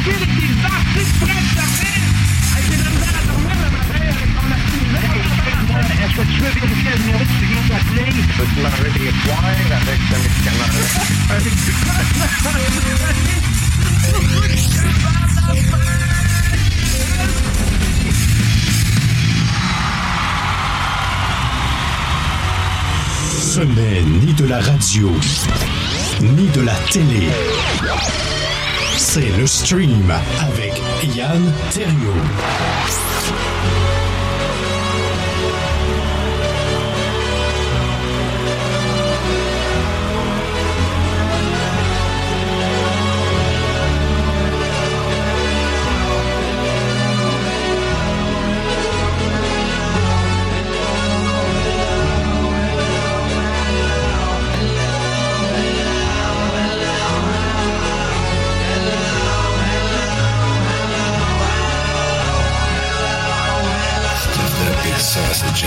chier avec des artistes prêts de dormir. Hey, j'ai de la misère à dormir le matin avec ton activité. Est-ce que tu veux vérifier le numéro que tu viens d'appeler? Je peux te laver des poils avec ce médicament-là. Ce n'est ni de la radio, ni de la télé. C'est le stream avec Yann Terriot. Sausage.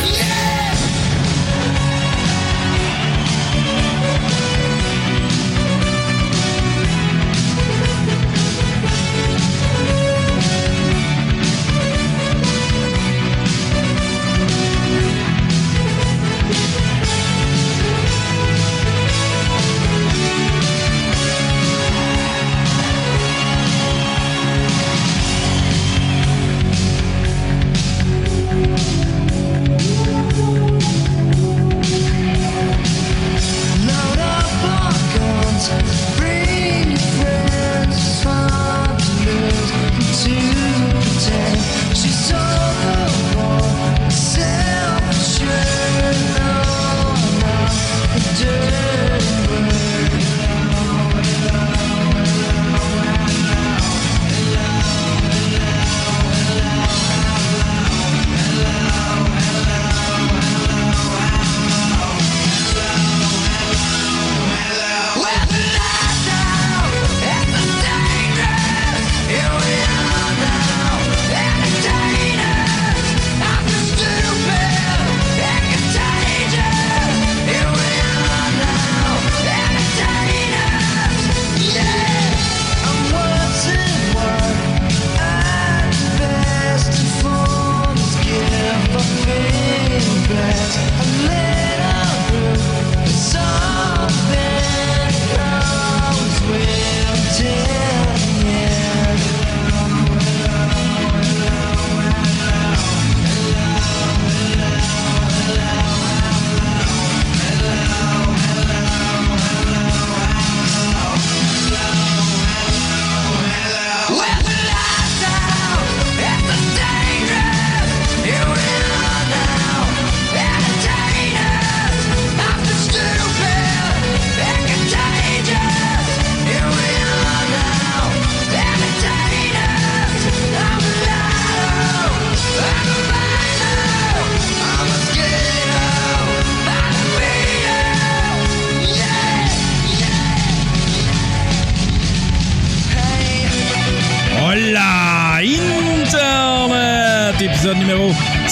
Épisode numéro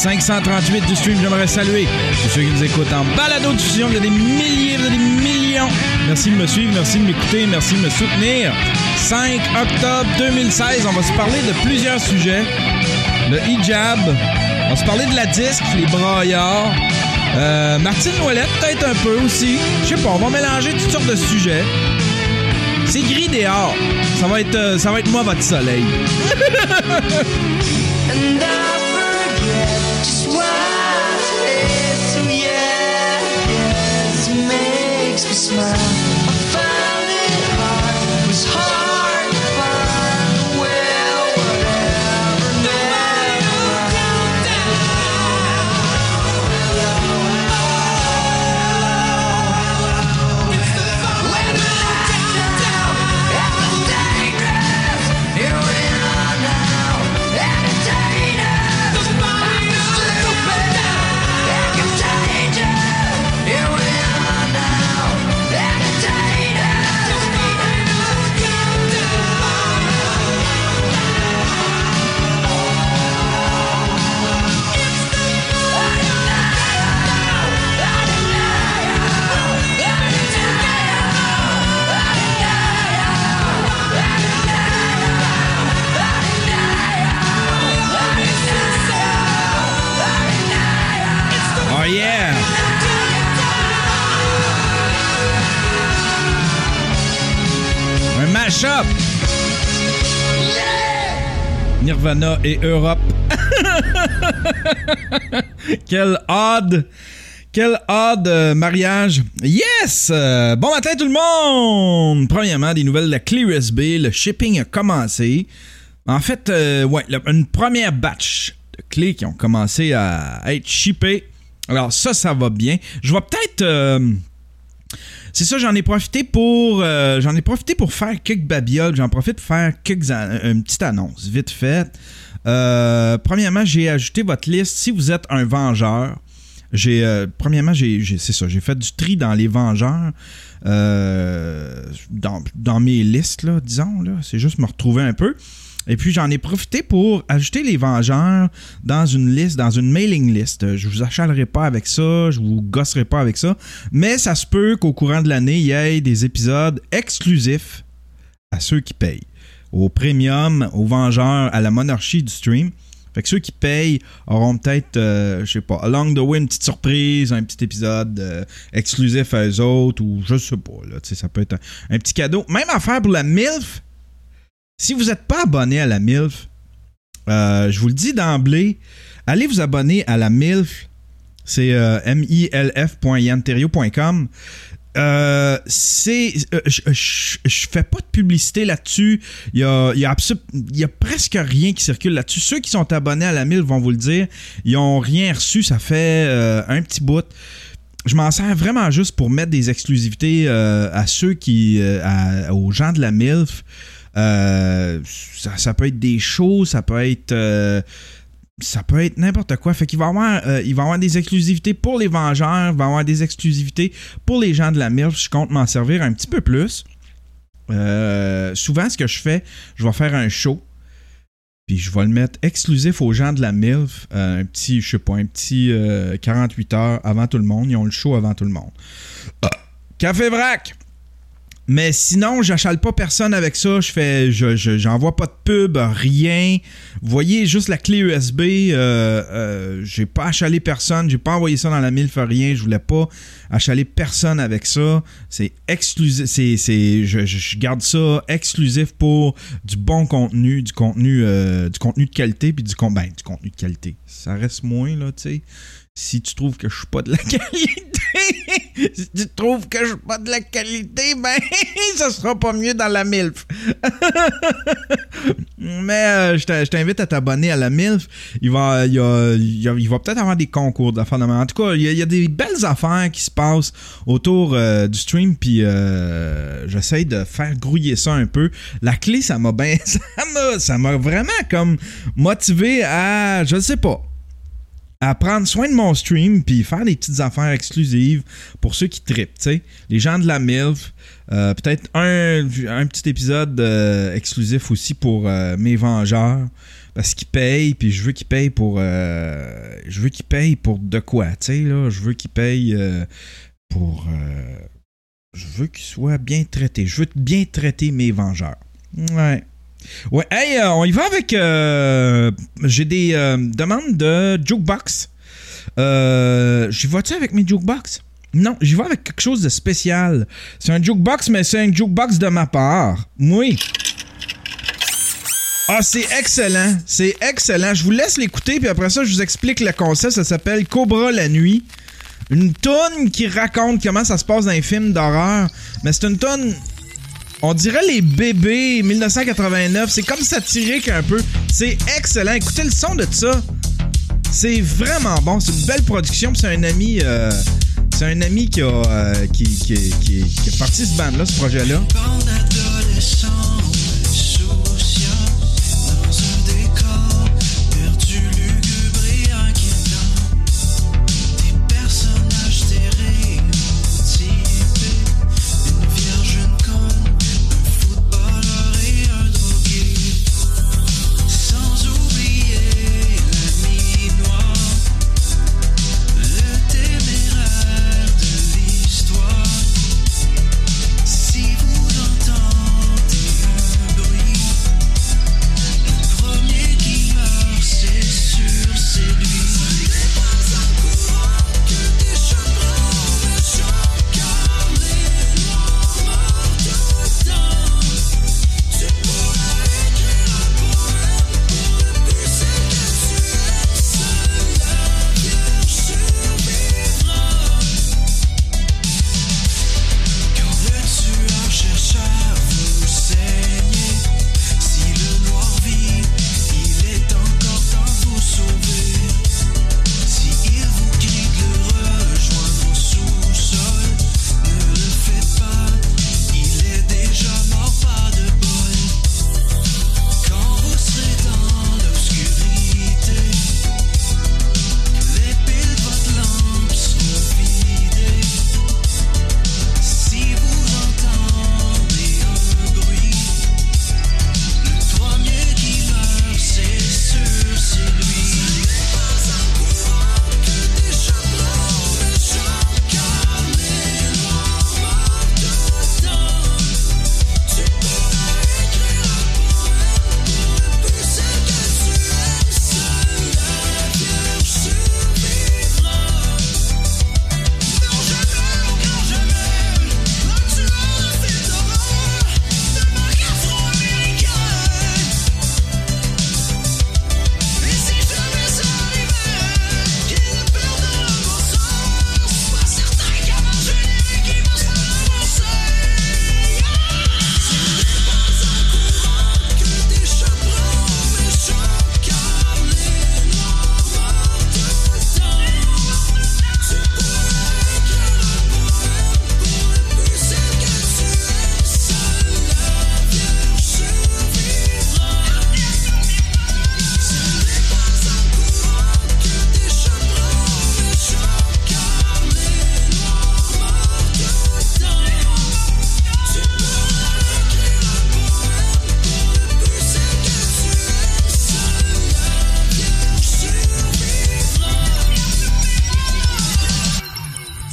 538 du stream. J'aimerais saluer tous ceux qui nous écoutent en balado-diffusion. Il y a des milliers, il y a des millions. Merci de me suivre, merci de m'écouter, merci de me soutenir. 5 octobre 2016, on va se parler de plusieurs sujets. Le hijab, on va se parler de la disque, les braillards. Martine Ouellette, peut-être un peu aussi. Je sais pas, on va mélanger toutes sortes de sujets. C'est gris dehors. Ça va être moi, votre soleil. And I forget just what it is. So yeah, yes, it makes me smile. I found it hard, it was hard to find. Well, whatever, never mind. When the lights down, it's dangerous. Here we are now. mash-up. Nirvana et Europe. Quel odd mariage. Yes! Bon matin tout le monde! Premièrement, des nouvelles de la clé USB. Le shipping a commencé. En fait, une première batch de clés qui ont commencé à être shippées. Alors ça va bien. Je vais peut-être... c'est ça, j'en ai profité pour faire quelques babioles. J'en profite pour faire une petite annonce, vite fait. Premièrement, j'ai ajouté votre liste. Si vous êtes un vengeur, j'ai fait du tri dans les vengeurs. Dans mes listes, là, disons. Là, c'est juste me retrouver un peu. Et puis, j'en ai profité pour ajouter les Vengeurs dans une liste, dans une mailing list. Je vous achalerai pas avec ça, je vous gosserai pas avec ça, mais ça se peut qu'au courant de l'année, il y ait des épisodes exclusifs à ceux qui payent. Au Premium, aux Vengeurs, à la monarchie du stream. Fait que ceux qui payent auront peut-être, je sais pas, along the way, une petite surprise, un petit épisode exclusif à eux autres, ou je sais pas, là, tu sais, ça peut être un petit cadeau. Même affaire pour la MILF. Si vous n'êtes pas abonné à la MILF, je vous le dis d'emblée, allez vous abonner à la MILF. C'est milf.yanterio.com. Je fais pas de publicité là-dessus. Il y a presque rien qui circule là-dessus. Ceux qui sont abonnés à la MILF vont vous le dire. Ils n'ont rien reçu. Ça fait un petit bout. Je m'en sers vraiment juste pour mettre des exclusivités à ceux aux gens de la MILF. Ça peut être des shows, ça peut être n'importe quoi. Fait qu'il va y avoir des exclusivités pour les Vengeurs, il va y avoir des exclusivités pour les gens de la MILF. Je compte m'en servir un petit peu plus. Souvent, ce que je fais, je vais faire un show, puis je vais le mettre exclusif aux gens de la MILF. Un petit 48 heures avant tout le monde. Ils ont le show avant tout le monde. Café Vrac! Mais sinon, j'achale pas personne avec ça. J'envoie pas de pub, rien. Vous voyez, juste la clé USB. J'ai pas achalé personne. J'ai pas envoyé ça dans la MILF, rien. Je voulais pas achaler personne avec ça. C'est exclusif. Je garde ça exclusif pour du bon contenu, du contenu de qualité, puis du contenu de qualité. Ça reste moins, là, tu sais. Si tu trouves que je suis pas de la qualité, ben, ça sera pas mieux dans la MILF. Mais je t'invite à t'abonner à la MILF. Il va peut-être avoir des concours d'affaires de même. En tout cas, il y a des belles affaires qui se passent autour du stream, puis j'essaie de faire grouiller ça un peu. La clé, ça m'a vraiment comme motivé à, je ne sais pas, à prendre soin de mon stream puis faire des petites affaires exclusives pour ceux qui trippent, tu sais. Les gens de la MILF, peut-être un petit épisode exclusif aussi pour mes Vengeurs, parce qu'ils payent, puis je veux qu'ils payent pour de quoi, tu sais, là. Je veux qu'ils payent pour... je veux qu'ils soient bien traités. Je veux j'veux traiter mes Vengeurs. Ouais. Ouais, hey, on y va avec... j'ai des demandes de jukebox. J'y vais-tu avec mes jukebox? Non, j'y vais avec quelque chose de spécial. C'est un jukebox, mais c'est un jukebox de ma part. Oui. Ah, c'est excellent. C'est excellent. Je vous laisse l'écouter, puis après ça, je vous explique le concept. Ça s'appelle Cobra la nuit. Une toune qui raconte comment ça se passe dans les films d'horreur. Mais c'est une toune... On dirait les bébés 1989. C'est comme satirique un peu. C'est excellent. Écoutez le son de ça. C'est vraiment bon. C'est une belle production. Puis c'est un ami qui a parti ce band-là, ce projet-là. Si vous entendez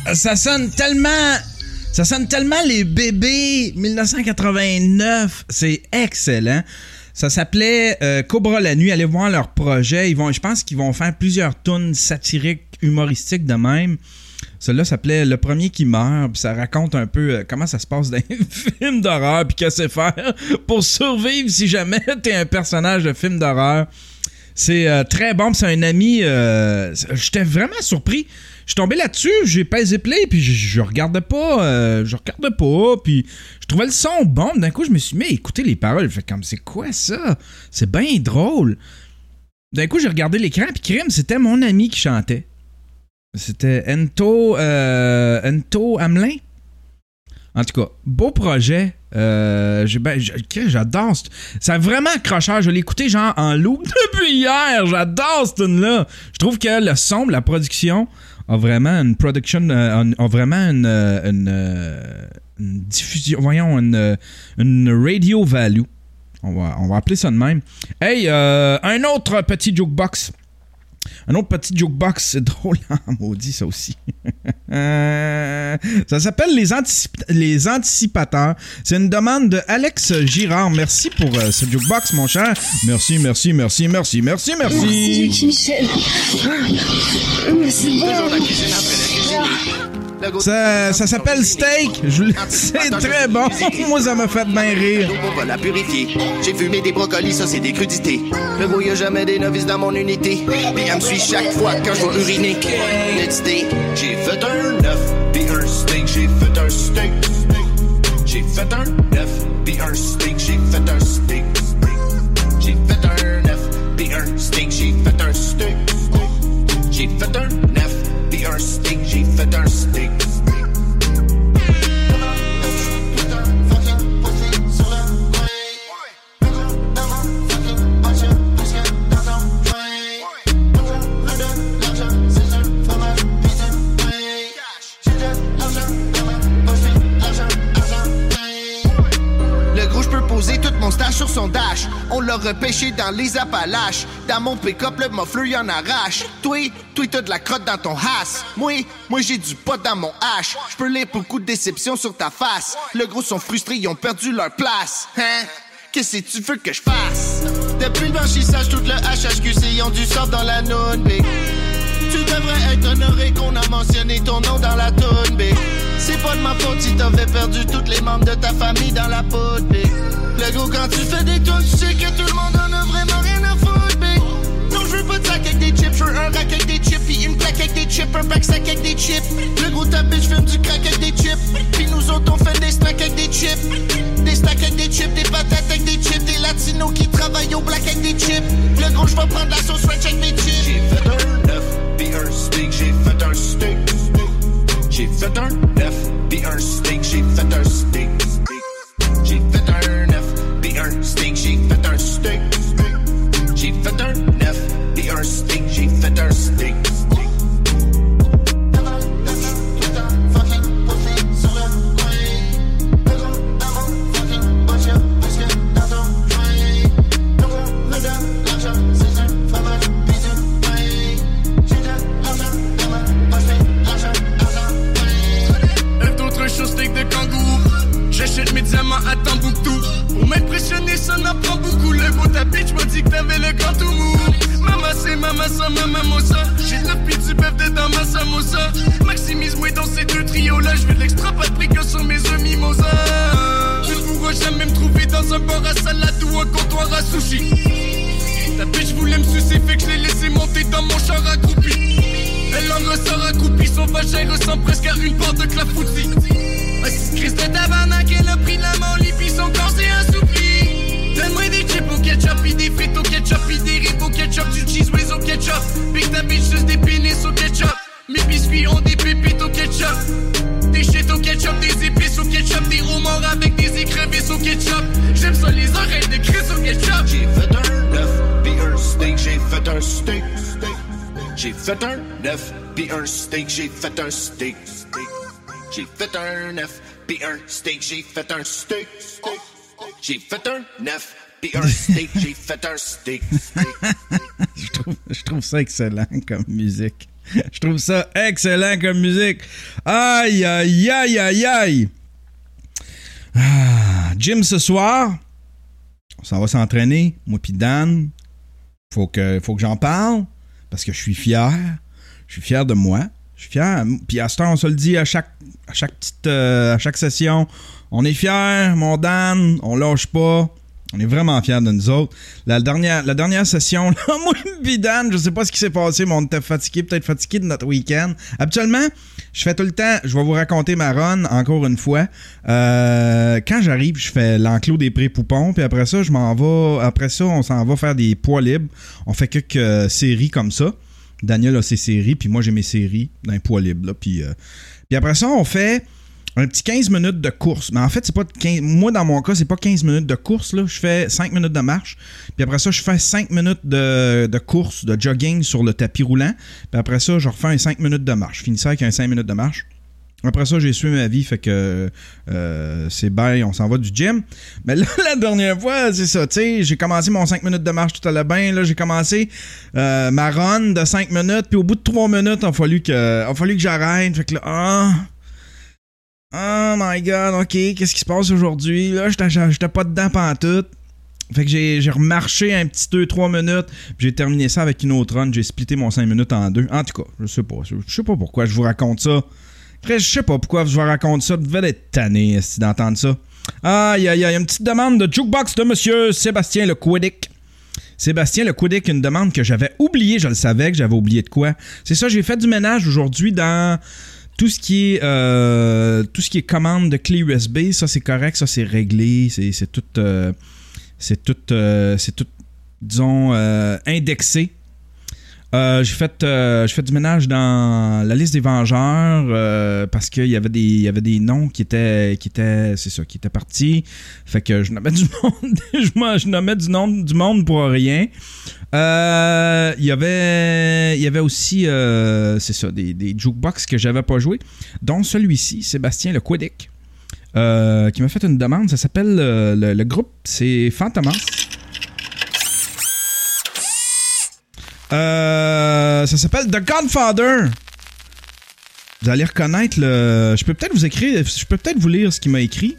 Ça sonne tellement les bébés 1989. C'est excellent. Ça s'appelait Cobra la nuit. Allez voir leur projet. Je pense qu'ils vont faire plusieurs tunes satiriques, humoristiques de même. Celui-là s'appelait Le premier qui meurt. Puis ça raconte un peu comment ça se passe dans un film d'horreur. Puis que c'est faire pour survivre si jamais t'es un personnage de film d'horreur. C'est très bon. Puis c'est un ami. J'étais vraiment surpris. Je suis tombé là-dessus, j'ai pesé play, puis je regardais pas. Puis je trouvais le son bon. D'un coup, je me suis mis à écouter les paroles. Je fais comme, c'est quoi ça? C'est bien drôle. D'un coup, j'ai regardé l'écran, puis crime, c'était mon ami qui chantait. C'était Ento Hamelin. En tout cas, beau projet. J'adore. C'est vraiment accrocheur. Je l'ai écouté genre en loop depuis hier. J'adore cette tune-là. Je trouve que le son, la production a vraiment une une diffusion, voyons, une radio value. On va appeler ça de même. Hey, un autre petit jukebox. Un autre petit jukebox, c'est drôle, hein, maudit ça aussi. Ça s'appelle les Anticipateurs. C'est une demande de Alex Girard. Merci pour ce jukebox, mon cher. Merci. Merci, Michel. Merci beaucoup. Ça s'appelle Steak. C'est très bon. Moi, ça m'a fait bien rire. On va la purifier. J'ai fumé des brocolis, ça c'est des crudités. Le gros, y'a jamais des novices dans mon unité. Puis elle me suit chaque fois quand je vais uriner. Let's day. J'ai fait un œuf, puis un steak. J'ai fait un steak. J'ai fait un œuf, puis un steak. J'ai fait un steak. J'ai fait un œuf, puis un steak. J'ai fait un steak. J'ai fait un œuf, puis un steak. J'ai fait un steak. Tout mon stage sur son dash. On l'a repêché dans les Appalaches. Dans mon pick-up, le muffler y'en arrache. Toi, t'as de la crotte dans ton hasse. Moi, j'ai du pot dans mon hache. J'peux lire beaucoup de déception sur ta face. Le gros sont frustrés, ils ont perdu leur place. Hein? Qu'est-ce que tu veux que je fasse? Depuis le blanchissage, tout le HHQC, ils ont du sort dans la noune, big. Tu devrais être honoré qu'on a mentionné ton nom dans la toune, big. C'est pas de ma faute si t'avais perdu tous les membres de ta famille dans la poudre, big. Le gros, quand tu fais des tunes, tu sais que tout le monde en a vraiment rien à foutre, big. Non, je veux pas de sac avec des chips, je veux un rack avec des chips, pis une plaque avec des chips, un pack sac avec des chips. Le gros, ta bitch fume du crack avec des chips, pis nous autres on fait des snacks avec des chips. Des stacks avec des chips, des patates avec des chips, des latinos qui travaillent au black avec des chips. Le gros, je vais prendre la sauce French avec des chips. J'ai fait un œuf, pis un steak, j'ai fait un steak. J'ai fait un œuf, pis un steak, j'ai fait un steak. J'ai fait un œuf, pis un steak, j'ai fait un steak. J'ai fait un œuf, pis un steak, j'ai fait un steak. J'achète mes diamants à Tombouctou. Pour m'impressionner, ça n'en prend beaucoup. Le beau ta bitch m'a dit que t'avais le grand tout mou. Maman c'est maman ça, maman mossa. J'ai de la pis du bœuf dedans ma samosa. Maximise-moi dans ces deux trios-là. J'veux de l'extra paprika sur mes œufs mimosa. Tu ne pourras jamais me trouver dans un bar à salade ou un comptoir à sushi. Ta bitch voulait me sucer, fait que je l'ai laissé monter dans mon char accroupi. Elle en ressort accroupie, son vagin ressemble presque à une barre de clafoutis. Christ de tabarnak, elle a pris la molly pis son corps s'est assoupli. Donne-moi des chips au ketchup pis des frites au ketchup pis des ribs au ketchup, du cheese whiz au ketchup. Pique ta bitch juste des pénis au ketchup. Mes biscuits ont des pépites au ketchup. Des shit au ketchup, des épices au ketchup. Des homards avec des écrevisses au ketchup. J'aime ça les oreilles de Chris au ketchup. J'ai fait un œuf pis un steak, j'ai fait un steak. J'ai fait un œuf pis un steak, j'ai fait un steak. J'ai fait un œuf, pis un steak, j'ai fait un steak. J'ai fait un œuf, pis un steak, j'ai fait un steak. Je trouve ça excellent comme musique. Je trouve ça excellent comme musique. Aïe, aïe, aïe, aïe, aïe. Gym ce soir. On s'en va s'entraîner. Moi pis Dan. Faut que j'en parle. Parce que je suis fier. Je suis fier de moi. Je suis fier. Puis à ce temps, on se le dit à chaque session. On est fiers, mon Dan. On lâche pas. On est vraiment fiers de nous autres. La dernière session, là, moi et Dan, je sais pas ce qui s'est passé, mais on était peut-être fatigué de notre week-end. Habituellement, je fais tout le temps, je vais vous raconter ma run encore une fois. Quand j'arrive, je fais l'enclos des pré-poupons, puis après ça, on s'en va faire des poids libres. On fait quelques séries comme ça. Daniel a ses séries, puis moi j'ai mes séries dans les poids libres. Là, puis après ça, on fait un petit 15 minutes de course. Mais en fait, c'est pas 15... Moi, dans mon cas, c'est pas 15 minutes de course. Là. Je fais 5 minutes de marche. Puis après ça, je fais 5 minutes de course, de jogging sur le tapis roulant. Puis après ça, je refais un 5 minutes de marche. Je finis ça avec un 5 minutes de marche. Après ça, j'ai suivi ma vie. Fait que c'est bye, on s'en va du gym. Mais là, la dernière fois, c'est ça. Tu sais, j'ai commencé mon 5 minutes de marche tout allait bien. Là, j'ai commencé ma run de 5 minutes. Puis au bout de 3 minutes, il a fallu que j'arrête. Fait que là, oh my god, ok, qu'est-ce qui se passe aujourd'hui? Là, j'étais pas dedans pantoute. Fait que j'ai remarché un petit 2-3 minutes. Puis j'ai terminé ça avec une autre run. J'ai splitté mon 5 minutes en deux. En tout cas, je sais pas pourquoi je vous raconte ça. Après, je sais pas pourquoi je vous raconte ça. Vous devez être tanné d'entendre ça. Aïe, aïe, aïe, une petite demande de jukebox de monsieur Sébastien Le Quidic. Sébastien Le Quidic, une demande que j'avais oubliée. Je le savais que j'avais oublié de quoi. C'est ça, j'ai fait du ménage aujourd'hui dans... Tout ce qui est commande de clé USB, ça c'est correct, ça c'est réglé, c'est tout, disons, indexé. J'ai fait du ménage dans la liste des vengeurs parce qu'il y avait des noms qui étaient partis. Fait que je nommais du monde, je nommais du monde pour rien. Il y avait aussi des jukebox que j'avais pas joué, dont celui-ci, Sébastien Le Quidic, qui m'a fait une demande. Ça s'appelle le groupe, c'est Fantomas. Ça s'appelle The Godfather. Vous allez reconnaître le... Je peux peut-être vous lire ce qu'il m'a écrit.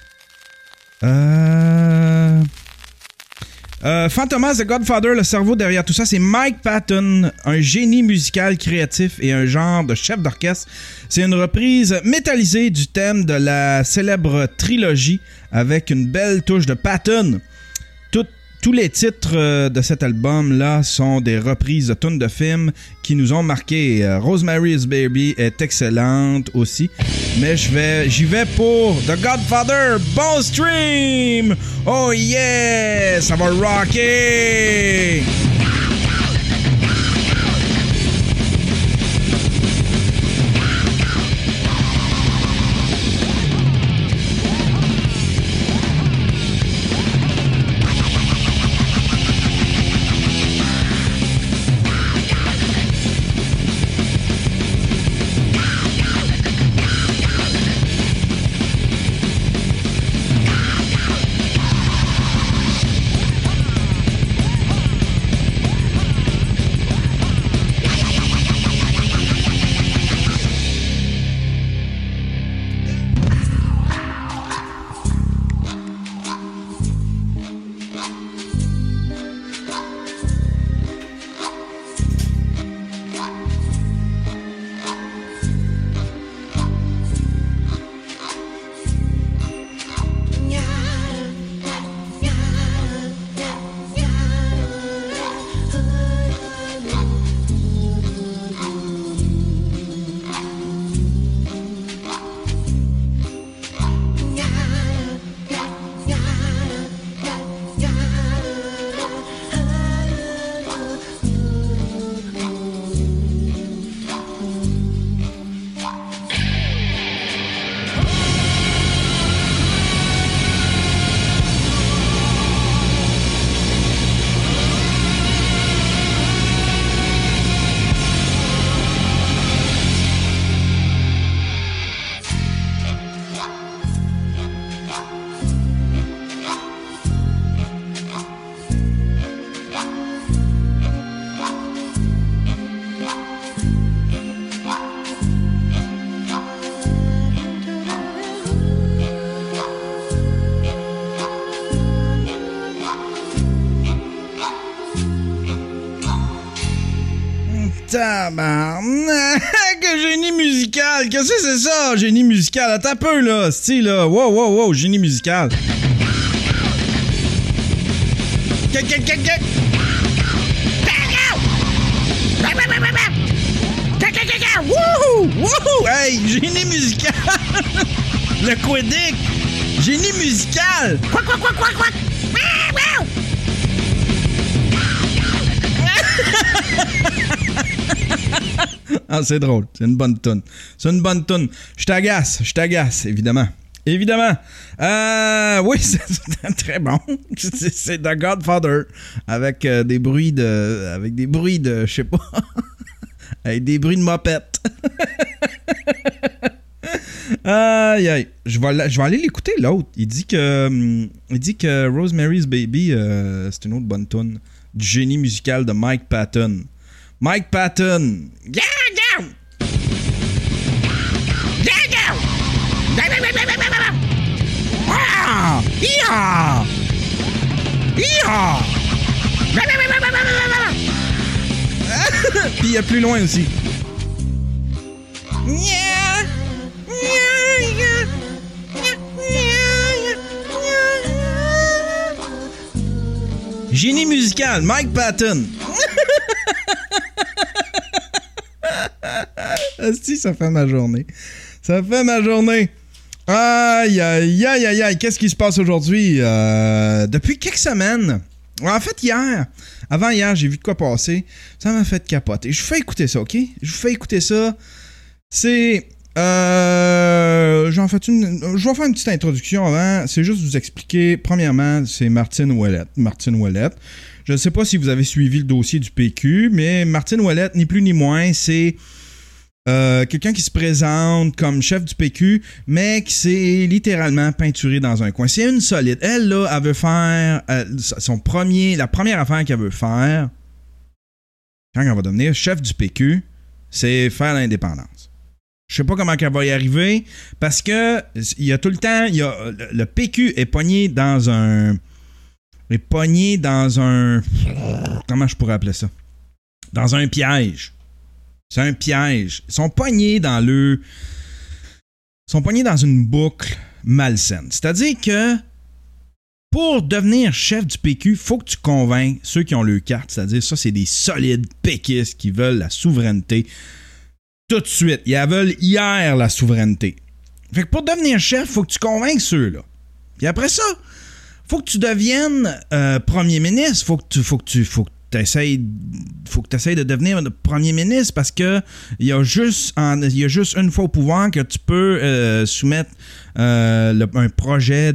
Fantomas, The Godfather, le cerveau derrière tout ça, c'est Mike Patton, un génie musical créatif et un genre de chef d'orchestre. C'est une reprise métallisée du thème de la célèbre trilogie avec une belle touche de Patton. Tous les titres de cet album-là sont des reprises de tunes de films qui nous ont marqué. Rosemary's Baby est excellente aussi. Mais j'y vais pour The Godfather. Bon stream! Oh yeah! Ça va rocker! Tabarnak! Génie musical! Qu'est-ce que c'est ça, génie musical? Attends un peu, là, style, là. Wow, génie musical. Wouhou! Hey, génie musical! Le Québec! Génie musical! Quoi? Ah, c'est drôle. C'est une bonne toune. Je t'agace, évidemment. Oui, c'est très bon. C'est The Godfather. Avec des bruits de... je sais pas. Avec des bruits de mopette. Aïe. Je vais aller l'écouter, l'autre. Il dit que Rosemary's Baby, c'est une autre bonne toune. Du génie musical de Mike Patton. Mike Patton. Yeah! Ah! Hi-ha! Puis il y a plus loin aussi. Génie musical, Mike Patton. Asti, ça fait ma journée. Aïe. Qu'est-ce qui se passe aujourd'hui? Depuis quelques semaines. En fait, avant hier, j'ai vu de quoi passer. Ça m'a fait capoter. Je vous fais écouter ça, OK? C'est... je vais faire une petite introduction avant. C'est juste vous expliquer. Premièrement, c'est Martine Ouellette. Je ne sais pas si vous avez suivi le dossier du PQ, mais Martine Ouellette, ni plus ni moins, c'est quelqu'un qui se présente comme chef du PQ, mais qui s'est littéralement peinturé dans un coin. C'est une solide. Elle, là, elle veut faire la première affaire qu'elle veut faire quand elle va devenir chef du PQ, c'est faire l'indépendance. Je sais pas comment elle va y arriver, parce que il y a tout le temps, le PQ est pogné dans un... Comment je pourrais appeler ça? Dans un piège. C'est un piège. Ils sont pognés dans une boucle malsaine. C'est-à-dire que pour devenir chef du PQ, il faut que tu convainques ceux qui ont le carte. C'est-à-dire, ça, c'est des solides péquistes qui veulent la souveraineté tout de suite. Ils veulent hier la souveraineté. Fait que pour devenir chef, il faut que tu convainques ceux-là. Puis après ça, faut que tu deviennes premier ministre. Faut que tu essayes de devenir premier ministre, parce que il y a juste une fois au pouvoir que tu peux soumettre un projet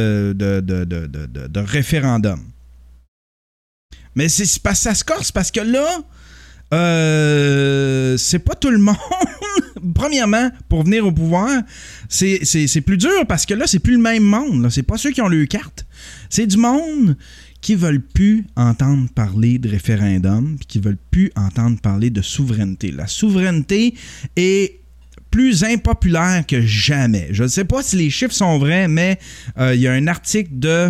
de référendum. Mais c'est parce que ça se corse, parce que là, c'est pas tout le monde. Premièrement, pour venir au pouvoir, c'est plus dur, parce que là, c'est plus le même monde. Là. C'est pas ceux qui ont le carte. C'est du monde qui veulent plus entendre parler de référendum, puis qui veulent plus entendre parler de souveraineté. La souveraineté est plus impopulaire que jamais. Je ne sais pas si les chiffres sont vrais, mais il y a un article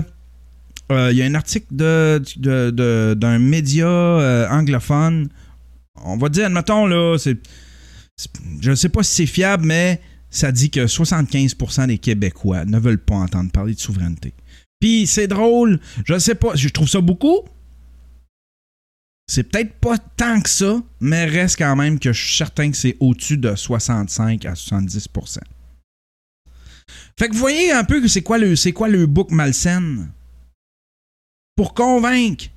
d'un média anglophone. On va dire, admettons, là, je ne sais pas si c'est fiable, mais ça dit que 75% des Québécois ne veulent pas entendre parler de souveraineté. Puis c'est drôle, je sais pas, je trouve ça beaucoup. C'est peut-être pas tant que ça, mais reste quand même que je suis certain que c'est au-dessus de 65 à 70%. Fait que vous voyez un peu que c'est quoi le bouc malsaine. Pour convaincre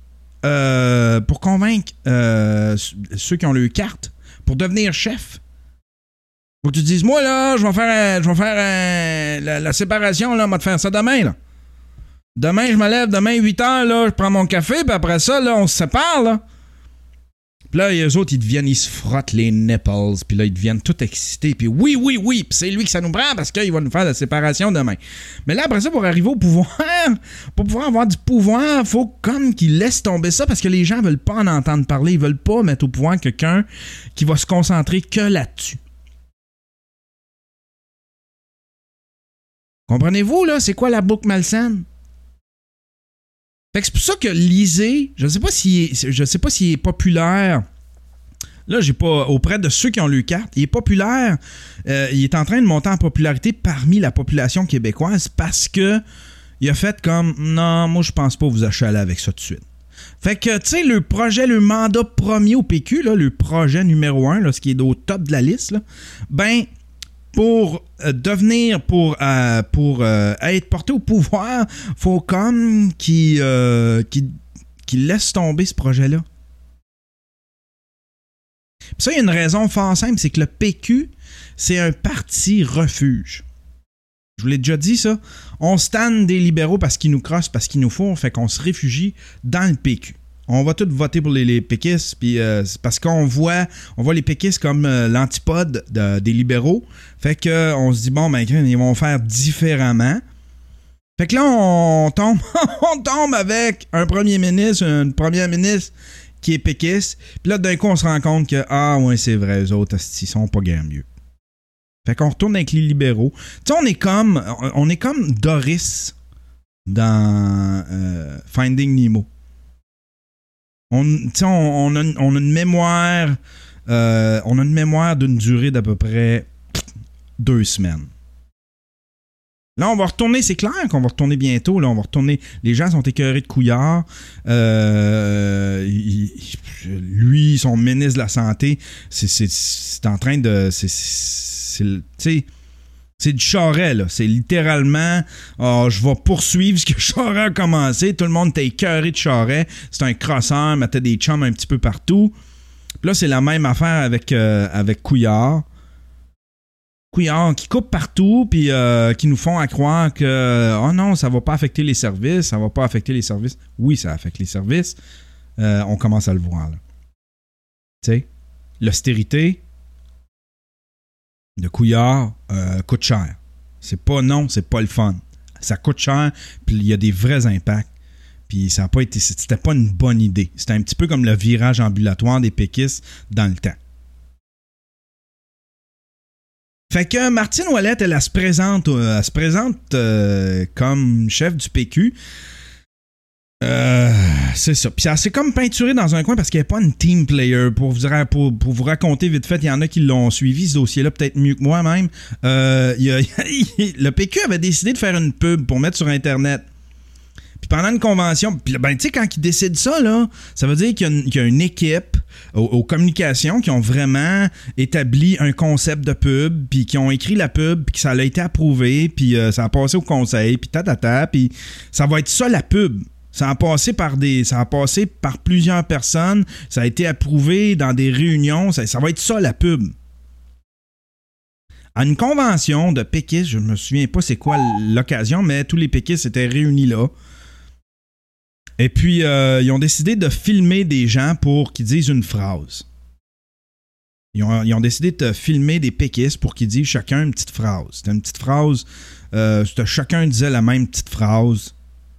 ceux qui ont le carte, pour devenir chef, faut que tu te dises, moi là, je vais faire la séparation, là, on va te faire ça demain, là. Demain, je me lève, demain, 8h, là, je prends mon café, puis après ça, là, on se sépare, là. Puis là, eux autres, ils se frottent les nipples, puis là, ils deviennent tout excités, puis oui, puis c'est lui que ça nous prend, parce qu'il va nous faire la séparation demain. Mais là, après ça, pour arriver au pouvoir, pour pouvoir avoir du pouvoir, faut comme qu'ils laissent tomber ça, parce que les gens veulent pas en entendre parler, ils veulent pas mettre au pouvoir quelqu'un qui va se concentrer que là-dessus. Comprenez-vous, là, c'est quoi la boucle malsaine? Fait que c'est pour ça que Lisée, je sais pas s'il est populaire là, j'ai pas. Auprès de ceux qui ont lu carte, il est populaire. Il est en train de monter en popularité parmi la population québécoise parce que il a fait comme non, moi, je pense pas vous achaler avec ça tout de suite. Fait que, tu sais, le mandat premier au PQ, là, le projet numéro 1, là, ce qui est au top de la liste, là, ben, pour être porté au pouvoir, faut comme qu'il laisse tomber ce projet-là. Puis ça, il y a une raison fort simple, c'est que le PQ, c'est un parti refuge. Je vous l'ai déjà dit, ça. On stanne des libéraux parce qu'ils nous crossent, parce qu'ils nous font, fait qu'on se réfugie dans le PQ. On va tous voter pour les péquistes, puis c'est parce qu'on voit les péquistes comme l'antipode des libéraux. Fait qu'on se dit, bon, ben, ils vont faire différemment. Fait que là, on tombe avec un premier ministre, une première ministre qui est péquiste. Puis là, d'un coup, on se rend compte que, ouais, c'est vrai, eux autres, ils sont pas guère mieux. Fait qu'on retourne avec les libéraux. Tu sais, on est comme Doris dans Finding Nemo. On a une mémoire d'une durée d'à peu près 2 semaines. Là, on va retourner, c'est clair qu'on va retourner bientôt. Là, on va retourner. Les gens sont écœurés de Couillard. Lui, son ministre de la Santé, c'est en train de... C'est du Charest, là. C'est littéralement, je vais poursuivre ce que Charest a commencé. Tout le monde était écœuré de Charest. C'est un crosseur, mettait des chums un petit peu partout. Puis là, c'est la même affaire avec Couillard. Couillard qui coupe partout, puis qui nous font à croire que, oh non, ça va pas affecter les services, ça va pas affecter les services. Oui, ça affecte les services. On commence à le voir, là. Tu sais, l'austérité de Couillard coûte cher. C'est pas le fun. Ça coûte cher, puis il y a des vrais impacts. Puis ça a pas été, c'était pas une bonne idée. C'était un petit peu comme le virage ambulatoire des péquistes dans le temps. Fait que Martine Ouellette, elle se présente comme chef du PQ. C'est ça. Puis elle s'est comme peinturée dans un coin parce qu'elle n'est pas une team player. Pour vous raconter vite fait, il y en a qui l'ont suivi, ce dossier-là, peut-être mieux que moi même. Le PQ avait décidé de faire une pub pour mettre sur Internet. Puis pendant une convention, puis ben, tu sais, quand ils décident ça, là, ça veut dire qu'il y a une équipe aux communications qui ont vraiment établi un concept de pub, puis qui ont écrit la pub, puis que ça a été approuvé, puis ça a passé au conseil, puis puis ça va être ça la pub. Ça a passé par plusieurs personnes, ça a été approuvé dans des réunions, ça va être ça la pub. À une convention de péquistes, je me souviens pas c'est quoi l'occasion, mais tous les péquistes étaient réunis là. Et puis, ils ont décidé de filmer des gens pour qu'ils disent une phrase. Ils ont décidé de filmer des péquistes pour qu'ils disent chacun une petite phrase. C'était une petite phrase. Chacun disait la même petite phrase.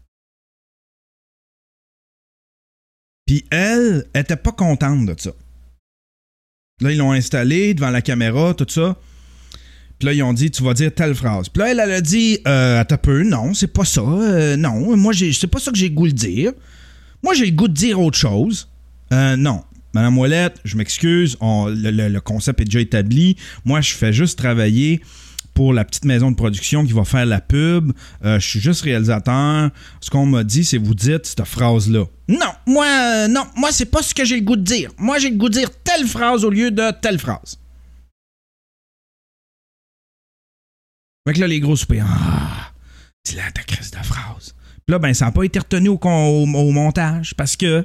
Puis elle était pas contente de ça. Là, ils l'ont installé devant la caméra, tout ça. Puis là, ils ont dit, tu vas dire telle phrase. Puis là, elle a dit, attends un peu, non, c'est pas ça. Non, moi, c'est pas ça que j'ai le goût de dire. Moi, j'ai le goût de dire autre chose. Non. Madame Ouellette, je m'excuse, le concept est déjà établi. Moi, je fais juste travailler pour la petite maison de production qui va faire la pub. Je suis juste réalisateur. Ce qu'on m'a dit, c'est vous dites cette phrase-là. Non, moi, c'est pas ce que j'ai le goût de dire. Moi, j'ai le goût de dire telle phrase au lieu de telle phrase. Fait que là, les gros soupers, c'est là ta crise de phrase. Puis là, ben, ça n'a pas été retenu au montage parce que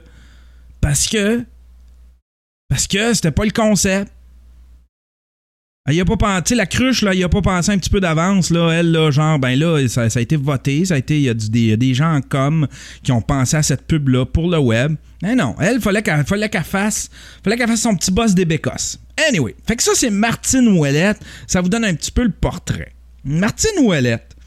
c'était pas le concept. Il a pas pensé, la cruche, là, il a pas pensé un petit peu d'avance, là. Elle, là, genre, ben là, ça a été voté, il y a des gens en com qui ont pensé à cette pub-là pour le web. Mais non, elle, fallait qu'elle fasse son petit boss des bécosses. Anyway, fait que ça, c'est Martine Ouellette. Ça vous donne un petit peu le portrait. Martine Ouellette,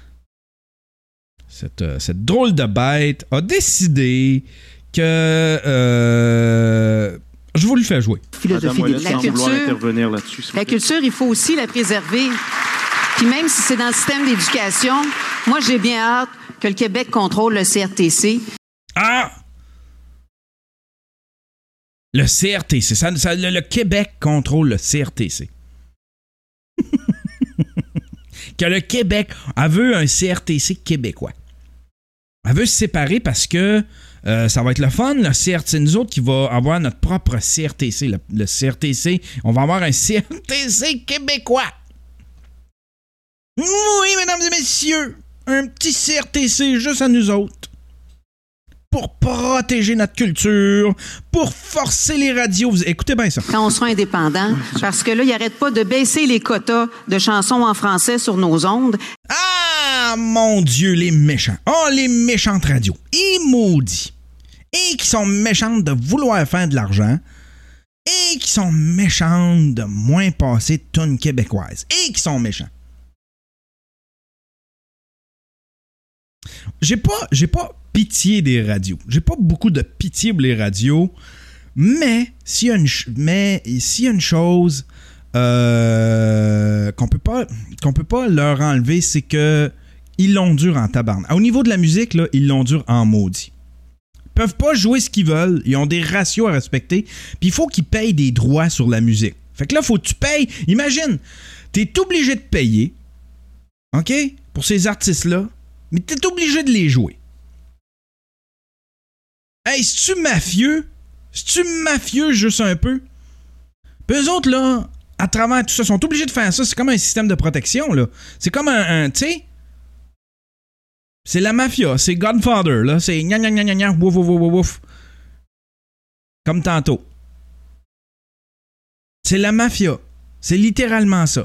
cette drôle de bête, a décidé que... je vous le fais jouer. Philosophie Ouellette, sans vouloir intervenir là-dessus. La culture, il faut aussi la préserver. Puis même si c'est dans le système d'éducation, moi, j'ai bien hâte que le Québec contrôle le CRTC. Ah! Le CRTC. Le Québec contrôle le CRTC. Que le Québec veut un CRTC québécois. Elle veut se séparer parce que ça va être le fun, le CRTC. C'est nous autres qui va avoir notre propre CRTC. Le CRTC, on va avoir un CRTC québécois. Oui, mesdames et messieurs, un petit CRTC juste à nous autres. Pour protéger notre culture, pour forcer les radios. Écoutez bien ça. Quand on sera indépendant, parce que là, ils n'arrêtent pas de baisser les quotas de chansons en français sur nos ondes. Ah, mon Dieu, les méchants. Oh, les méchantes radios. Et maudits. Et qui sont méchantes de vouloir faire de l'argent. Et qui sont méchantes de moins passer de tunes québécoises. Et qui sont méchants. J'ai pas pitié des radios. J'ai pas beaucoup de pitié pour les radios. Mais s'il y a une chose qu'on peut pas leur enlever, c'est que ils l'ont dur en tabarnak. Au niveau de la musique, là, ils l'ont dur en maudit. Ils peuvent pas jouer ce qu'ils veulent. Ils ont des ratios à respecter. Puis il faut qu'ils payent des droits sur la musique. Fait que là, faut que tu payes. Imagine, t'es obligé de payer, OK, pour ces artistes-là, mais t'es obligé de les jouer. Hey, c'est-tu mafieux? C'est-tu mafieux juste un peu? Puis eux autres, là, à travers tout ça, sont obligés de faire ça. C'est comme un système de protection, là. C'est comme un tu sais... C'est la mafia, c'est Godfather, là. C'est gna gna gna gna gna, wouf wouf wouf wouf. Comme tantôt. C'est la mafia. C'est littéralement ça.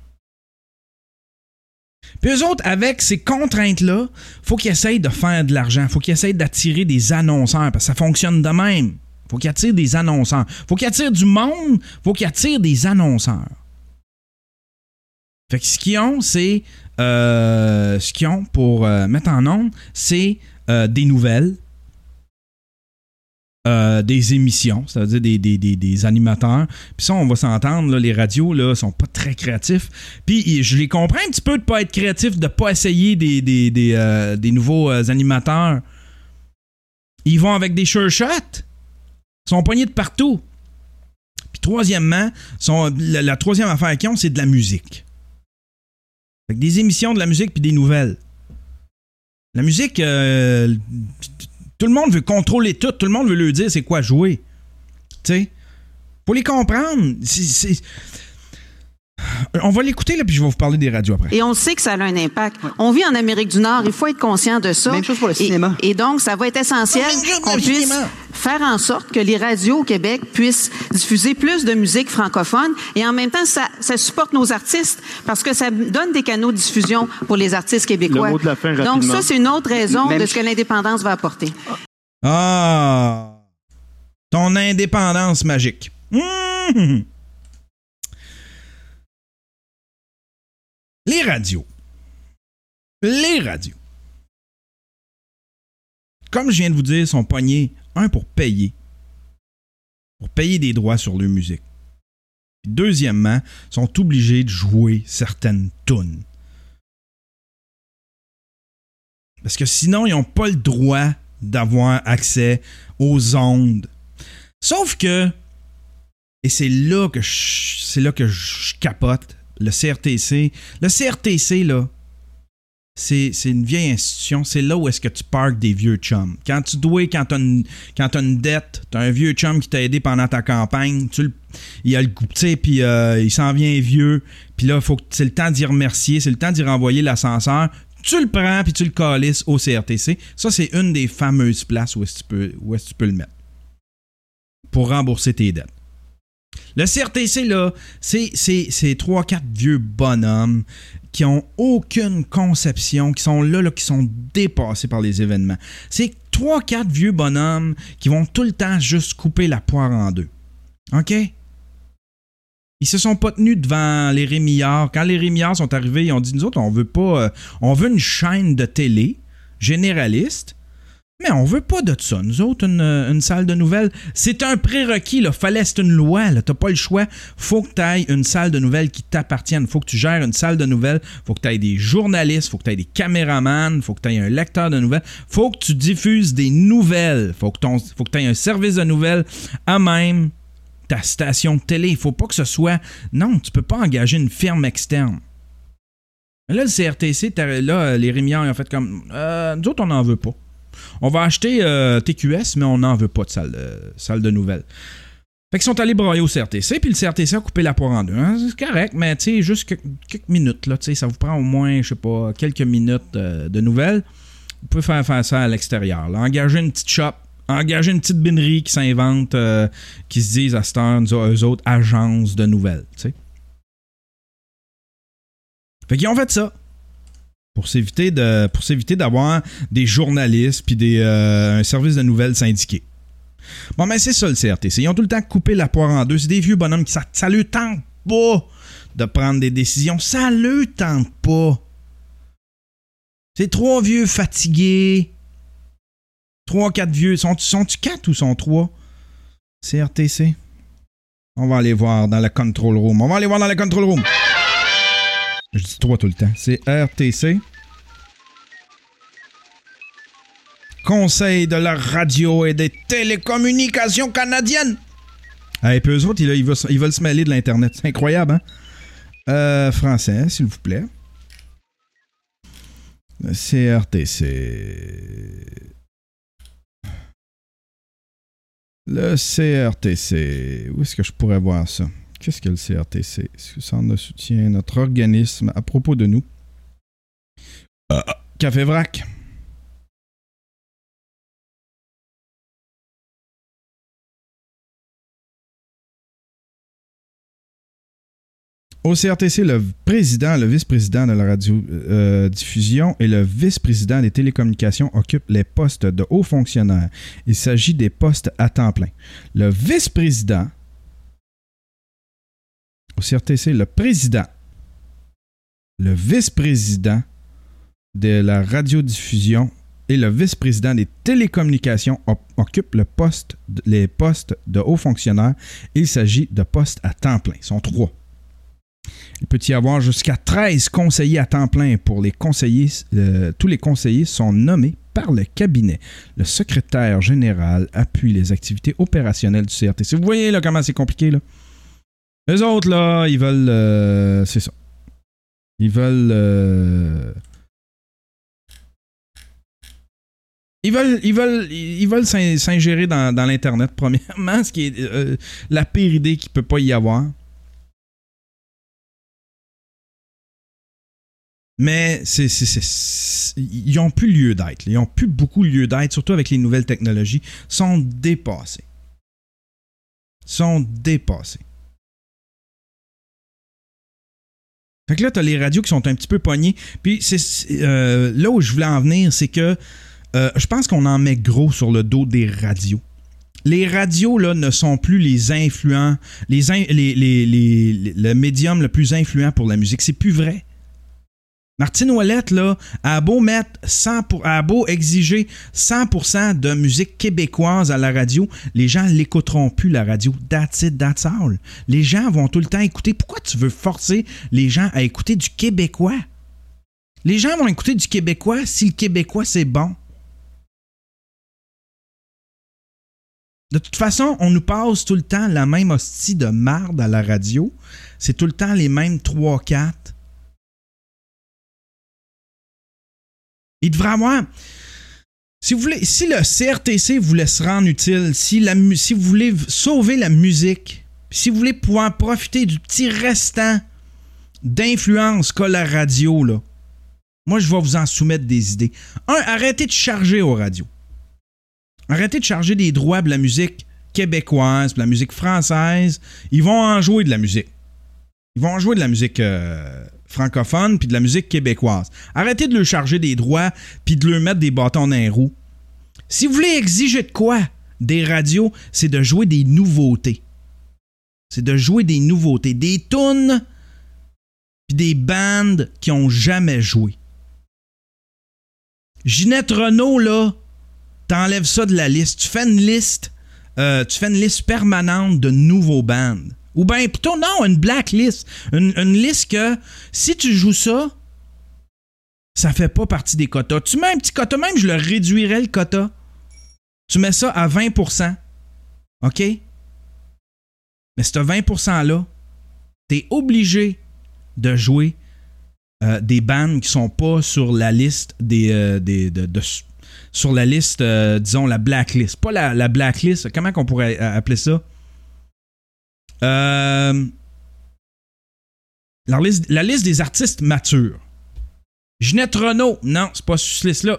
Puis eux autres, avec ces contraintes-là, faut qu'ils essayent de faire de l'argent. Faut qu'ils essayent d'attirer des annonceurs, parce que ça fonctionne de même. Faut qu'ils attirent des annonceurs. Faut qu'ils attirent du monde. Faut qu'ils attirent des annonceurs. Fait que ce qu'ils ont, c'est... ce qu'ils ont pour mettre en ondes, c'est des nouvelles, des émissions, c'est-à-dire des animateurs. Puis ça, on va s'entendre, là, les radios là, sont pas très créatifs. Puis je les comprends un petit peu de pas être créatifs, de pas essayer des nouveaux animateurs. Ils vont avec des sure shots. Ils sont pognés de partout. Puis troisièmement, la troisième affaire qu'ils ont, c'est de la musique. Fait que des émissions de la musique puis des nouvelles. La musique, tout le monde veut contrôler tout. Tout le monde veut leur dire c'est quoi jouer. Tu sais, faut les comprendre. On va l'écouter, là, puis je vais vous parler des radios après. Et on sait que ça a un impact. Ouais. On vit en Amérique du Nord, il faut être conscient de ça. Même chose pour le cinéma. Et donc, ça va être essentiel qu'on puisse faire en sorte que les radios au Québec puissent diffuser plus de musique francophone et en même temps, ça supporte nos artistes parce que ça donne des canaux de diffusion pour les artistes québécois. Le mot de la fin, rapidement. Donc ça, c'est une autre raison de ce que l'indépendance va apporter. Ah! Ton indépendance magique. Mmh. Les radios. Comme je viens de vous dire, sont pognés, pour payer des droits sur leur musique. Puis deuxièmement, sont obligés de jouer certaines tunes. Parce que sinon, ils n'ont pas le droit d'avoir accès aux ondes. Sauf que, et c'est là que je capote, le CRTC, là, c'est une vieille institution. C'est là où est-ce que tu parques des vieux chums. Quand t'as une dette, t'as un vieux chum qui t'a aidé pendant ta campagne, il a le goût, tu sais, puis il s'en vient vieux, puis là, c'est le temps d'y remercier, c'est le temps d'y renvoyer l'ascenseur. Tu le prends, puis tu le calisses au CRTC. Ça, c'est une des fameuses places où est-ce que tu peux le mettre pour rembourser tes dettes. Le CRTC, là, c'est 3-4 vieux bonhommes qui ont aucune conception, qui sont là, qui sont dépassés par les événements. C'est 3-4 vieux bonhommes qui vont tout le temps juste couper la poire en deux. OK? Ils se sont pas tenus devant les Rémillards. Quand les Rémillards sont arrivés, ils ont dit, nous autres, on veut une chaîne de télé généraliste, Mais on veut pas de ça. Nous autres, une salle de nouvelles, c'est un prérequis. Là. C'est une loi. Là. T'as pas le choix. Faut que tu ailles une salle de nouvelles qui t'appartienne. Faut que tu gères une salle de nouvelles. Faut que tu ailles des journalistes. Faut que tu ailles des caméramans. Faut que tu ailles un lecteur de nouvelles. Faut que tu diffuses des nouvelles. Faut que tu ailles un service de nouvelles à même ta station de télé. Il faut pas que ce soit... Non, tu peux pas engager une firme externe. Mais là, le CRTC, là, les Rémians, ils ont fait comme... nous autres, on n'en veut pas. On va acheter TQS, mais on n'en veut pas de salle de nouvelles. Fait qu'ils sont allés brailler au CRTC, puis le CRTC a coupé la poire en deux. Hein? C'est correct, mais tu sais, juste quelques minutes, là, ça vous prend au moins, je sais pas, quelques minutes de nouvelles. Vous pouvez faire ça à l'extérieur. Là. Engager une petite shop, engager une petite binerie qui s'invente, qui se disent à cette heure, eux autres, agences de nouvelles. T'sais. Fait qu'ils ont fait ça. Pour s'éviter d'avoir des journalistes puis un service de nouvelles syndiqué. Bon, mais c'est ça le CRTC. Ils ont tout le temps coupé la poire en deux. C'est des vieux bonhommes qui ça leur tente pas de prendre des décisions. Ça leur tente pas. C'est 3 vieux fatigués. 3-4 vieux. Sont-tu 4 ou sont 3? CRTC. On va aller voir dans le control room. Je dis 3 tout le temps. C'est RTC. Conseil de la radio et des télécommunications canadiennes. Et puis eux autres, ils veulent se mêler de l'Internet. C'est incroyable, hein? Français, s'il vous plaît. CRTC. Le CRTC. Où est-ce que je pourrais voir ça? Qu'est-ce que le CRTC? Est-ce que ça en soutient notre organisme à propos de nous? Café Vrac. Au CRTC, le président, le vice-président de la radiodiffusion et le vice-président des télécommunications occupent les postes de hauts fonctionnaires. Il s'agit des postes à temps plein. Le vice-président au CRTC, le président, le vice-président de la radiodiffusion et le vice-président des télécommunications occupent les postes de hauts fonctionnaires. Il s'agit de postes à temps plein. Ils sont 3. Il peut y avoir jusqu'à 13 conseillers à temps plein pour les conseillers. Tous les conseillers sont nommés par le cabinet. Le secrétaire général appuie les activités opérationnelles du CRTC. Vous voyez là comment c'est compliqué, là? Eux autres, là, ils veulent... c'est ça. Ils veulent s'ingérer dans l'Internet, premièrement, ce qui est la pire idée qu'il ne peut pas y avoir. Mais ils n'ont plus lieu d'être. Ils n'ont plus beaucoup lieu d'être, surtout avec les nouvelles technologies. Ils sont dépassés. Fait que là, t'as les radios qui sont un petit peu pognées. Puis là où je voulais en venir, c'est que je pense qu'on en met gros sur le dos des radios. Les radios, là, ne sont plus les influents, le médium le plus influent pour la musique. C'est plus vrai. Martine Ouellette, là, a beau exiger 100% de musique québécoise à la radio, les gens l'écouteront plus, la radio. That's it, that's all. Les gens vont tout le temps écouter. Pourquoi tu veux forcer les gens à écouter du québécois? Les gens vont écouter du québécois si le québécois, c'est bon. De toute façon, on nous passe tout le temps la même hostie de marde à la radio. C'est tout le temps les mêmes 3-4. Il devrait avoir... Si le CRTC voulait se rendre utile, si vous voulez sauver la musique, si vous voulez pouvoir profiter du petit restant d'influence qu'a la radio, là, moi, je vais vous en soumettre des idées. Arrêtez de charger aux radios. Arrêtez de charger des droits de la musique québécoise, de la musique française. Ils vont en jouer de la musique. Ils vont en jouer de la musique francophone puis de la musique québécoise. Arrêtez de leur charger des droits puis de leur mettre des bâtons dans les roues. Si vous voulez exiger de quoi des radios, c'est de jouer des nouveautés. C'est de jouer des nouveautés. Des tunes puis des bandes qui n'ont jamais joué. Ginette Renault, là, t'enlèves ça de la liste. Tu fais une liste permanente de nouveaux bands. Ou bien, plutôt, non, une blacklist. Une liste que, si tu joues ça, ça fait pas partie des quotas. Tu mets un petit quota, même je le réduirais le quota. Tu mets ça à 20%. OK? Mais ce 20%-là, t'es obligé de jouer des bands qui sont pas sur la liste sur la liste, disons, la blacklist. Pas la blacklist, comment qu'on pourrait appeler ça? La liste des artistes matures. Ginette Renault, non, c'est pas sur cette liste-là.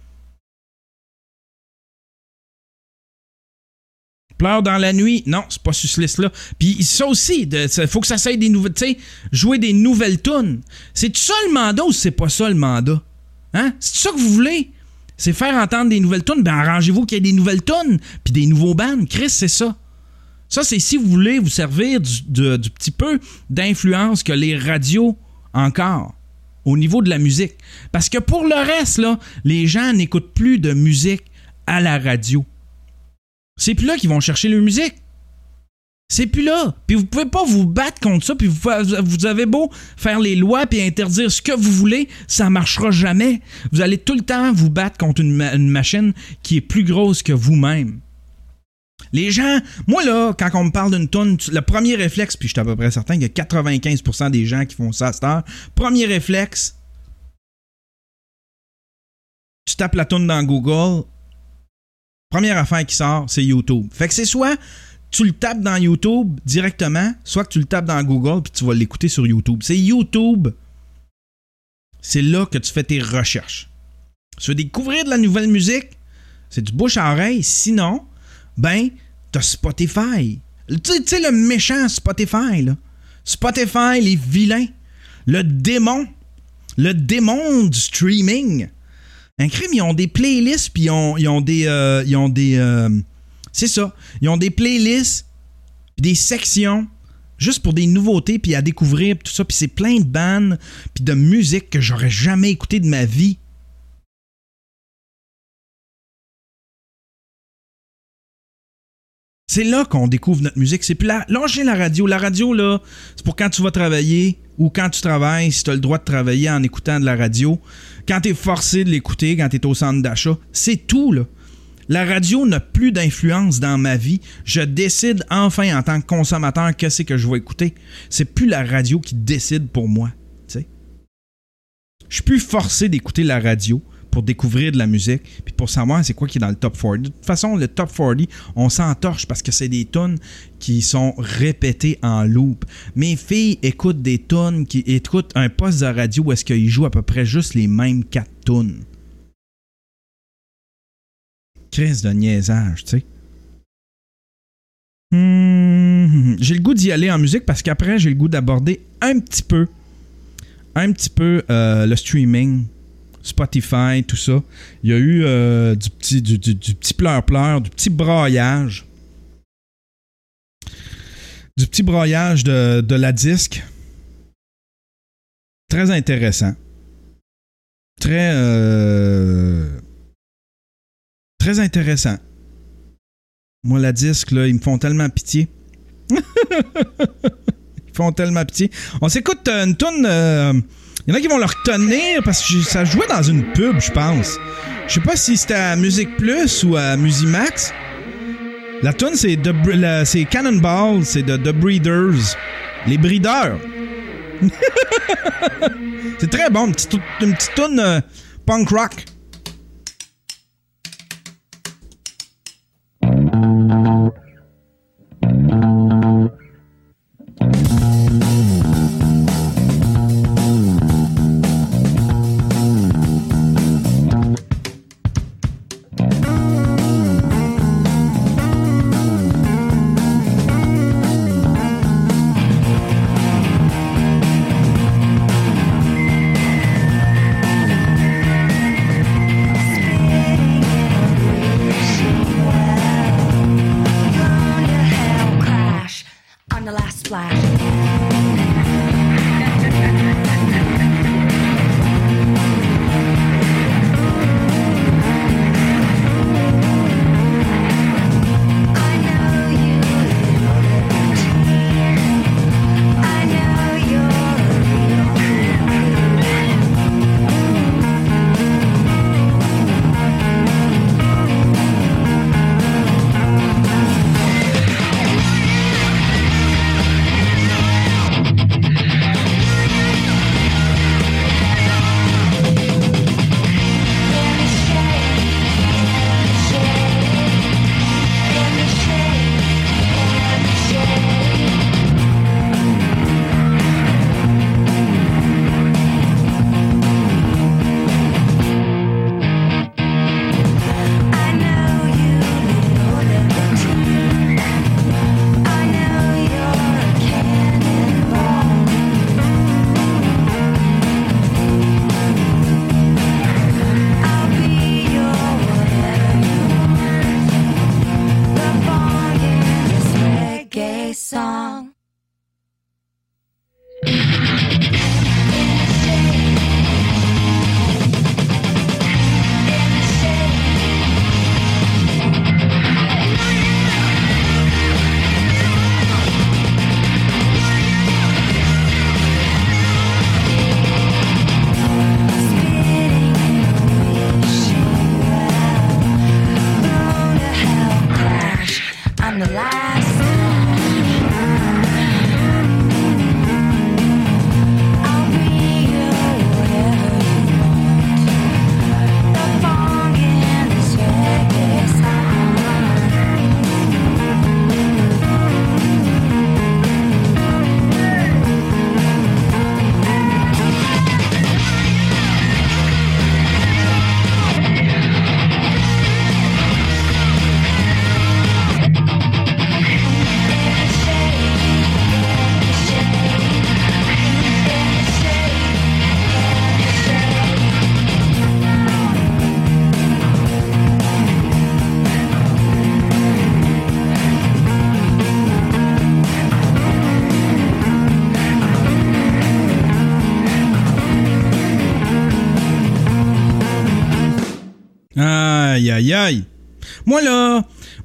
Pleure dans la nuit, non, c'est pas sur cette liste-là. Puis ça aussi, il faut que ça soit des nouvelles, tu sais, jouer des nouvelles tunes. C'est ça le mandat ou c'est pas ça le mandat? Hein? C'est ça que vous voulez? C'est faire entendre des nouvelles tunes? Ben arrangez-vous qu'il y ait des nouvelles tunes puis des nouveaux bands. Chris, c'est ça. Ça, c'est si vous voulez vous servir du petit peu d'influence que les radios encore au niveau de la musique. Parce que pour le reste, là, les gens n'écoutent plus de musique à la radio. C'est plus là qu'ils vont chercher leur musique. C'est plus là. Puis vous pouvez pas vous battre contre ça, puis vous avez beau faire les lois puis interdire ce que vous voulez, ça marchera jamais. Vous allez tout le temps vous battre contre une machine qui est plus grosse que vous-même. Les gens, moi là, quand on me parle d'une toune, le premier réflexe, puis je suis à peu près certain qu'il y a 95% des gens qui font ça à cette heure, premier réflexe, tu tapes la toune dans Google, première affaire qui sort, c'est YouTube. Fait que c'est soit tu le tapes dans YouTube directement, soit que tu le tapes dans Google puis tu vas l'écouter sur YouTube. C'est YouTube. C'est là que tu fais tes recherches. Tu veux découvrir de la nouvelle musique, c'est du bouche à oreille. Sinon, ben, t'as Spotify. Tu sais, le méchant Spotify, là. Spotify, les vilains. Le démon du streaming. Un crime, ils ont des playlists, puis ils ont des c'est ça. Ils ont des playlists, des sections, juste pour des nouveautés, puis à découvrir, puis tout ça. Puis c'est plein de bands, puis de musique que j'aurais jamais écouté de ma vie. C'est là qu'on découvre notre musique. C'est plus là. Lâchez la radio. La radio, là, c'est pour quand tu vas travailler ou quand tu travailles, si tu as le droit de travailler en écoutant de la radio. Quand tu es forcé de l'écouter, quand tu es au centre d'achat. C'est tout, là. La radio n'a plus d'influence dans ma vie. Je décide enfin en tant que consommateur qu'est-ce que je vais écouter. C'est plus la radio qui décide pour moi. Tu sais. Je suis plus forcé d'écouter la radio pour découvrir de la musique puis pour savoir c'est quoi qui est dans le top 40. De toute façon, le top 40, on s'entorche parce que c'est des tunes qui sont répétées en loop. Mes filles écoutent des tunes qui écoutent un poste de radio où est-ce qu'ils jouent à peu près juste les mêmes 4 tunes. Crise de niaisage, tu sais. J'ai le goût d'y aller en musique parce qu'après, j'ai le goût d'aborder un petit peu le streaming, Spotify, tout ça. Il y a eu du petit pleur-pleur, du petit braillage. Du petit braillage de la disque. Très intéressant. Très intéressant. Moi, la disque, là, ils me font tellement pitié. Ils font tellement pitié. On s'écoute une toune... Il y en a qui vont le retenir parce que ça jouait dans une pub, je pense. Je sais pas si c'était à Musique Plus ou à Musimax. La toune, c'est Cannonball, c'est de The Breeders. Les Breeders. C'est très bon, une petite toune punk rock. song. I'm the last I'll be whatever you want. The funk in this reggae Aïe, aïe, aïe. Moi là.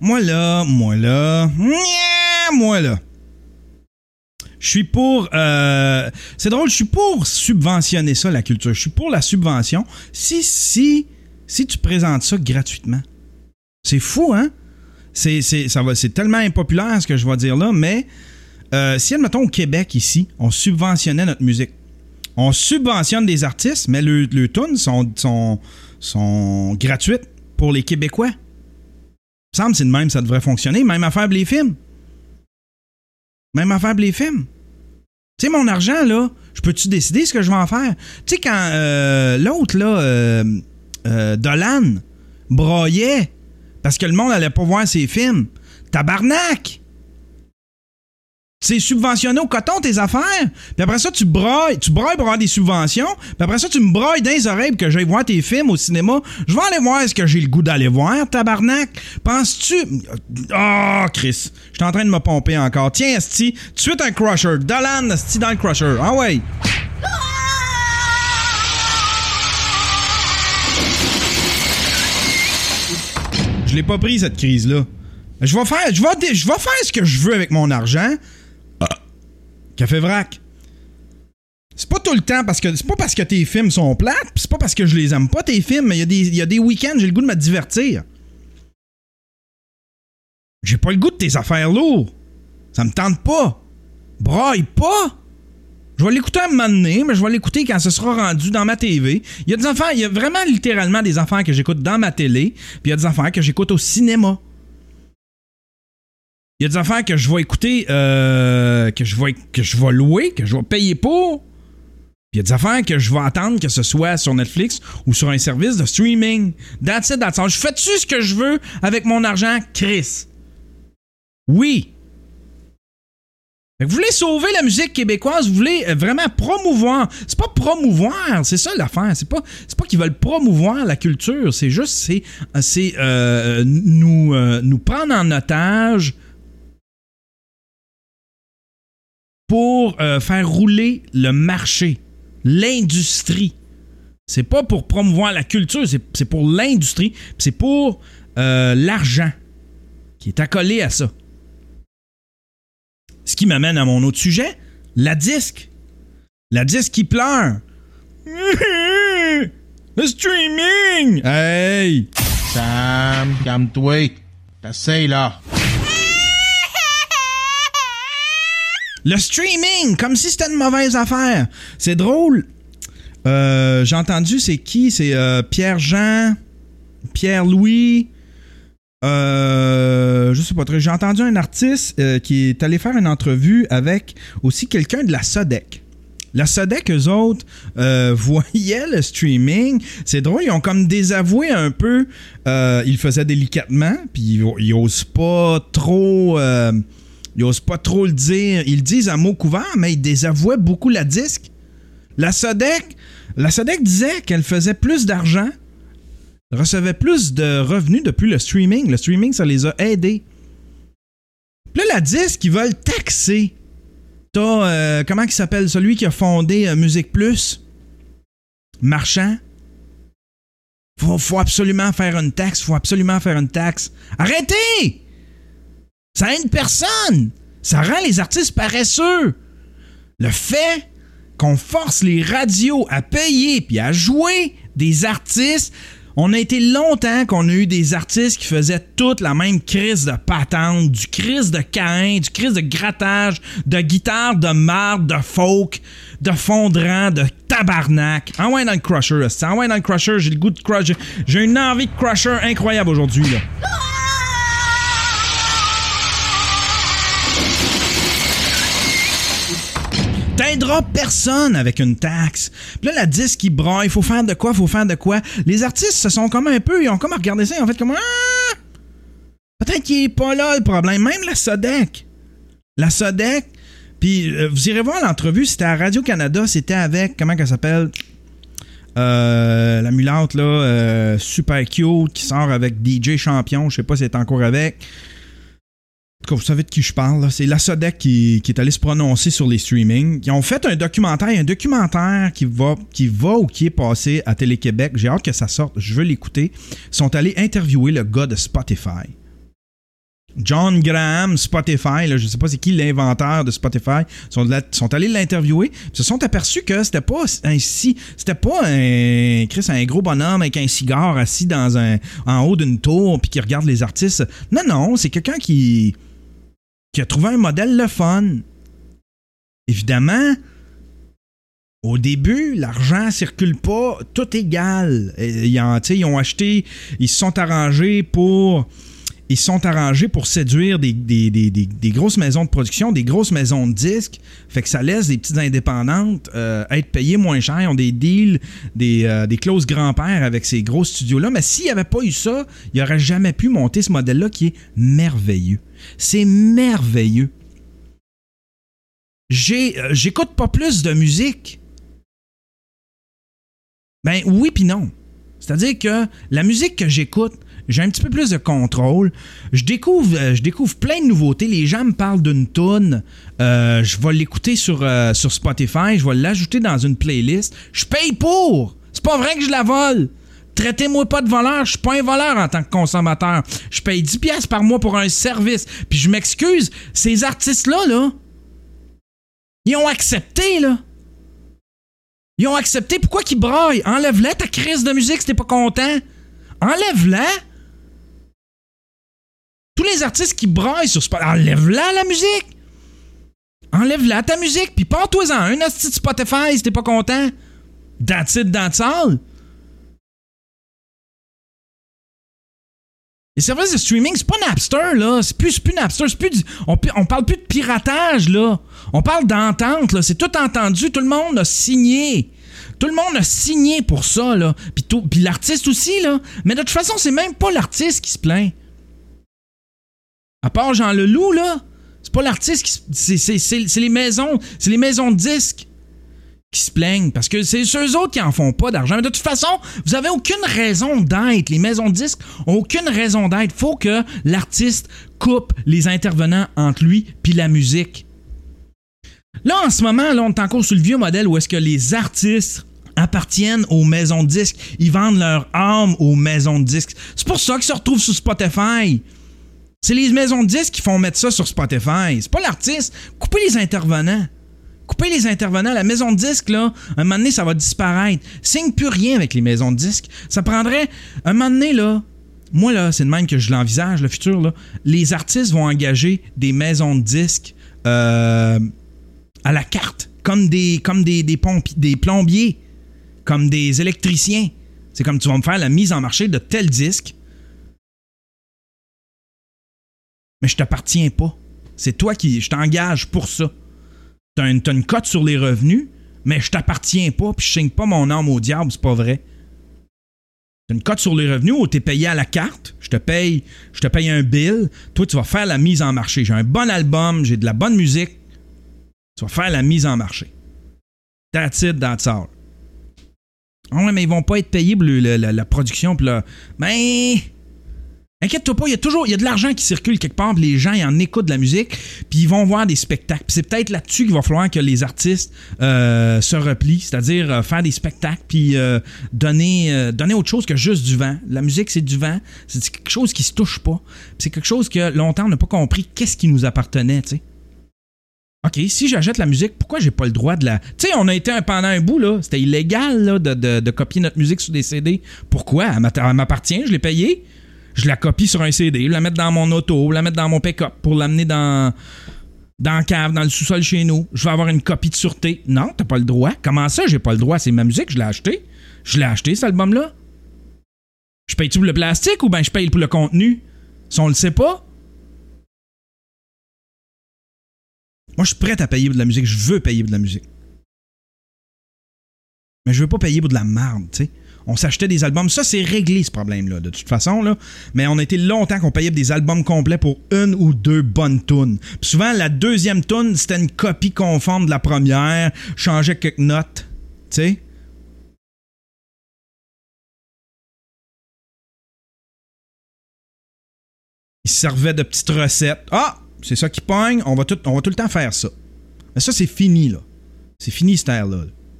Je suis pour... c'est drôle, je suis pour subventionner ça, la culture. Je suis pour la subvention si tu présentes ça gratuitement. C'est fou, hein? C'est tellement impopulaire ce que je vais dire là, mais si, admettons, au Québec, ici, on subventionnait notre musique. On subventionne des artistes, mais les tunes sont gratuites pour les Québécois. Il me semble que c'est de même, ça devrait fonctionner. Même affaire pour les films. Tu sais, mon argent, là, je peux-tu décider ce que je vais en faire? Tu sais, quand l'autre, là, Dolan, broyait parce que le monde allait pas voir ses films. Tabarnak! C'est subventionné au coton, tes affaires. Puis après ça, tu brailles pour avoir des subventions. Puis après ça, tu me brailles dans les oreilles pour que j'aille voir tes films au cinéma. Je vais aller voir ce que j'ai le goût d'aller voir, tabarnak. Penses-tu... Oh, Chris. Je suis en train de me pomper encore. Tiens, esti, tout de suite un crusher. Dolan, esti, dans le crusher. Ah ouais. Je l'ai pas pris, cette crise-là. Je vais faire ce que je veux avec mon argent. Café Vrac. C'est pas tout le temps c'est pas parce que tes films sont plates, pis c'est pas parce que je les aime pas tes films, mais il y a des week-ends, j'ai le goût de me divertir. J'ai pas le goût de tes affaires lourdes. Ça me tente pas. Braille pas. Je vais l'écouter à un moment donné, mais je vais l'écouter quand ce sera rendu dans ma TV. Il y a vraiment littéralement des affaires que j'écoute dans ma télé, puis il y a des affaires que j'écoute au cinéma. Il y a des affaires que je vais écouter, que je vais louer, que je vais payer pour. Puis il y a des affaires que je vais attendre que ce soit sur Netflix ou sur un service de streaming. That's it, that's all. Je fais-tu ce que je veux avec mon argent, Chris? Oui. Fait que vous voulez sauver la musique québécoise, vous voulez vraiment promouvoir. C'est pas promouvoir, c'est ça l'affaire. C'est pas qu'ils veulent promouvoir la culture. C'est juste, nous prendre en otage pour faire rouler le marché, l'industrie. C'est pas pour promouvoir la culture, c'est pour l'industrie, c'est pour l'argent qui est accolé à ça. Ce qui m'amène à mon autre sujet, la disque. La disque qui pleure. Le streaming! Hey! Sam, calme-toi. T'essayes là. Le streaming, comme si c'était une mauvaise affaire. C'est drôle. J'ai entendu, c'est qui? C'est Pierre-Jean, Pierre-Louis. Je sais pas très. J'ai entendu un artiste qui est allé faire une entrevue avec aussi quelqu'un de la SODEC. La SODEC, eux autres, voyaient le streaming. C'est drôle, ils ont comme désavoué un peu. Ils le faisaient délicatement, puis ils osent pas trop... ils osent pas trop le dire. Ils le disent à mots couverts, mais ils désavouaient beaucoup la disque. La SODEC disait qu'elle faisait plus d'argent, recevait plus de revenus depuis le streaming. Le streaming, ça les a aidés. Puis là, la disque, ils veulent taxer. T'as, comment il s'appelle, celui qui a fondé Musique Plus? Marchand. Faut absolument faire une taxe. Arrêtez! Ça aide personne. Ça rend les artistes paresseux. Le fait qu'on force les radios à payer puis à jouer des artistes, on a été longtemps qu'on a eu des artistes qui faisaient toute la même crise de patente, du crise de Caïn, du crise de grattage, de guitare, de marde, de folk, de fondrant, de tabarnak. Envoie dans le Crusher, envoie dans le Crusher, j'ai le goût de Crusher. J'ai une envie de Crusher incroyable aujourd'hui, là. T'aideras personne avec une taxe. Puis là, la disque, il braille. Faut faire de quoi? Les artistes se sont comme un peu... Ils ont comme regardé ça. Ils ont fait comme... Ah! Peut-être qu'il est pas là, le problème. Même la Sodec. Puis vous irez voir l'entrevue. C'était à Radio-Canada. C'était avec... Comment qu'elle s'appelle? La mulâtre, là. Super cute. Qui sort avec DJ Champion. Je sais pas si elle est encore avec... Vous savez de qui je parle, là. C'est la Sodec qui est allé se prononcer sur les streamings. Ils ont fait un documentaire qui est passé à Télé-Québec. J'ai hâte que ça sorte, je veux l'écouter. Ils sont allés interviewer le gars de Spotify. John Graham, Spotify, là, je sais pas c'est qui l'inventeur de Spotify, sont allés l'interviewer. Ils se sont aperçus que c'était pas un gros bonhomme avec un cigare assis en haut d'une tour puis qui regarde les artistes. Non, c'est quelqu'un qui a trouvé un modèle le fun. Évidemment, au début, l'argent circule pas tout égal. Ils ont acheté, ils se sont arrangés pour séduire des grosses maisons de production, des grosses maisons de disques. Fait que ça laisse des petites indépendantes être payées moins cher. Ils ont des deals, des clauses grand-père avec ces gros studios-là. Mais s'il n'y avait pas eu ça, il n'aurait jamais pu monter ce modèle-là qui est merveilleux. C'est merveilleux. J'écoute pas plus de musique. Ben oui puis non. C'est-à-dire que la musique que j'écoute, j'ai un petit peu plus de contrôle. Je découvre plein de nouveautés. Les gens me parlent d'une toune. Je vais l'écouter sur Spotify. Je vais l'ajouter dans une playlist. Je paye pour. C'est pas vrai que je la vole. Traitez-moi pas de voleur. Je suis pas un voleur en tant que consommateur. Je paye 10$ par mois pour un service. Puis je m'excuse. Ces artistes-là, là, ils ont accepté, là. Ils ont accepté. Pourquoi qu'ils braillent? Enlève-la ta crise de musique si t'es pas content. Enlève-la. Tous les artistes qui braillent sur Spotify, enlève-la la musique. Enlève-la ta musique, puis pars-toi-en un hostie de Spotify si t'es pas content. That's it, that's all. Les services de streaming, c'est pas Napster, là. C'est plus Napster. On parle plus de piratage, là. On parle d'entente, là. C'est tout entendu. Tout le monde a signé. Tout le monde a signé pour ça, là. Puis l'artiste aussi, là. Mais de toute façon, c'est même pas l'artiste qui se plaint. À part Jean Leloup, là, c'est pas l'artiste qui c'est les maisons de disques qui se plaignent parce que c'est eux autres qui en font pas d'argent. Mais de toute façon, vous avez aucune raison d'être. Les maisons de disques ont aucune raison d'être. Faut que l'artiste coupe les intervenants entre lui puis la musique. Là, en ce moment, là, on est encore sur le vieux modèle où est-ce que les artistes appartiennent aux maisons de disques. Ils vendent leur âme aux maisons de disques. C'est pour ça qu'ils se retrouvent sur Spotify. C'est les maisons de disques qui font mettre ça sur Spotify. C'est pas l'artiste. Coupez les intervenants. Coupez les intervenants. La maison de disques, là, un moment donné, ça va disparaître. Signe plus rien avec les maisons de disques. Ça prendrait... Un moment donné, là... Moi, là, c'est de même que je l'envisage, le futur, là. Les artistes vont engager des maisons de disques à la carte. Comme des plombiers. Comme des électriciens. C'est comme tu vas me faire la mise en marché de tel disque. Mais je t'appartiens pas. C'est toi qui... Je t'engage pour ça. T'as une cote sur les revenus, mais je t'appartiens pas, puis je signe pas mon âme au diable, c'est pas vrai. T'as une cote sur les revenus où t'es payé à la carte, je te paye un bill, toi tu vas faire la mise en marché. J'ai un bon album, j'ai de la bonne musique, tu vas faire la mise en marché. That's it, that's all. Ah ouais, mais ils vont pas être payés pour la production, puis là... Ben... Inquiète-toi pas, il y a de l'argent qui circule quelque part, puis les gens, ils en écoutent de la musique, puis ils vont voir des spectacles. Puis c'est peut-être là-dessus qu'il va falloir que les artistes se replient, c'est-à-dire faire des spectacles, puis donner autre chose que juste du vent. La musique, c'est du vent, c'est quelque chose qui se touche pas. Puis c'est quelque chose que longtemps, on n'a pas compris qu'est-ce qui nous appartenait, tu sais. OK, si j'achète la musique, pourquoi j'ai pas le droit de la... Tu sais, on a été pendant un bout, là, c'était illégal là, de copier notre musique sur des CD. Pourquoi? Elle m'appartient, je l'ai payée. Je la copie sur un CD, je la mets dans mon auto, je la mets dans mon pick-up pour l'amener dans la cave, dans le sous-sol chez nous. Je vais avoir une copie de sûreté. Non, t'as pas le droit. Comment ça, j'ai pas le droit? C'est ma musique, je l'ai acheté. Je l'ai acheté, cet album-là. Je paye-tu pour le plastique ou bien je paye pour le contenu? Si on le sait pas. Moi, je suis prêt à payer pour de la musique. Je veux payer pour de la musique. Mais je veux pas payer pour de la merde, tu sais. On s'achetait des albums. Ça, c'est réglé, ce problème-là, de toute façon, là. Mais on a été longtemps qu'on payait des albums complets pour une ou deux bonnes tunes. Puis souvent, la deuxième tune, c'était une copie conforme de la première. Changeait quelques notes, tu sais. Ils se servaient de petites recettes. Ah! C'est ça qui pogne. On va tout le temps faire ça. Mais ça, c'est fini, là. C'est fini, cette ère-là.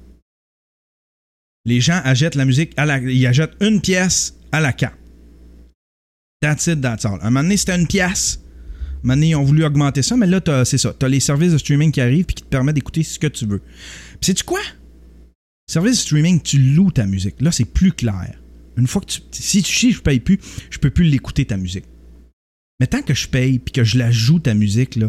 Les gens achètent la musique ils achètent une pièce à la carte. That's it, that's all. À un moment donné, c'était une pièce. À un moment donné, ils ont voulu augmenter ça, mais là, c'est ça. T'as les services de streaming qui arrivent et qui te permettent d'écouter ce que tu veux. Puis sais-tu quoi? Service de streaming, tu loues ta musique. Là, c'est plus clair. Une fois que si je paye plus, je peux plus l'écouter, ta musique. Mais tant que je paye puis que je la joue, ta musique, là,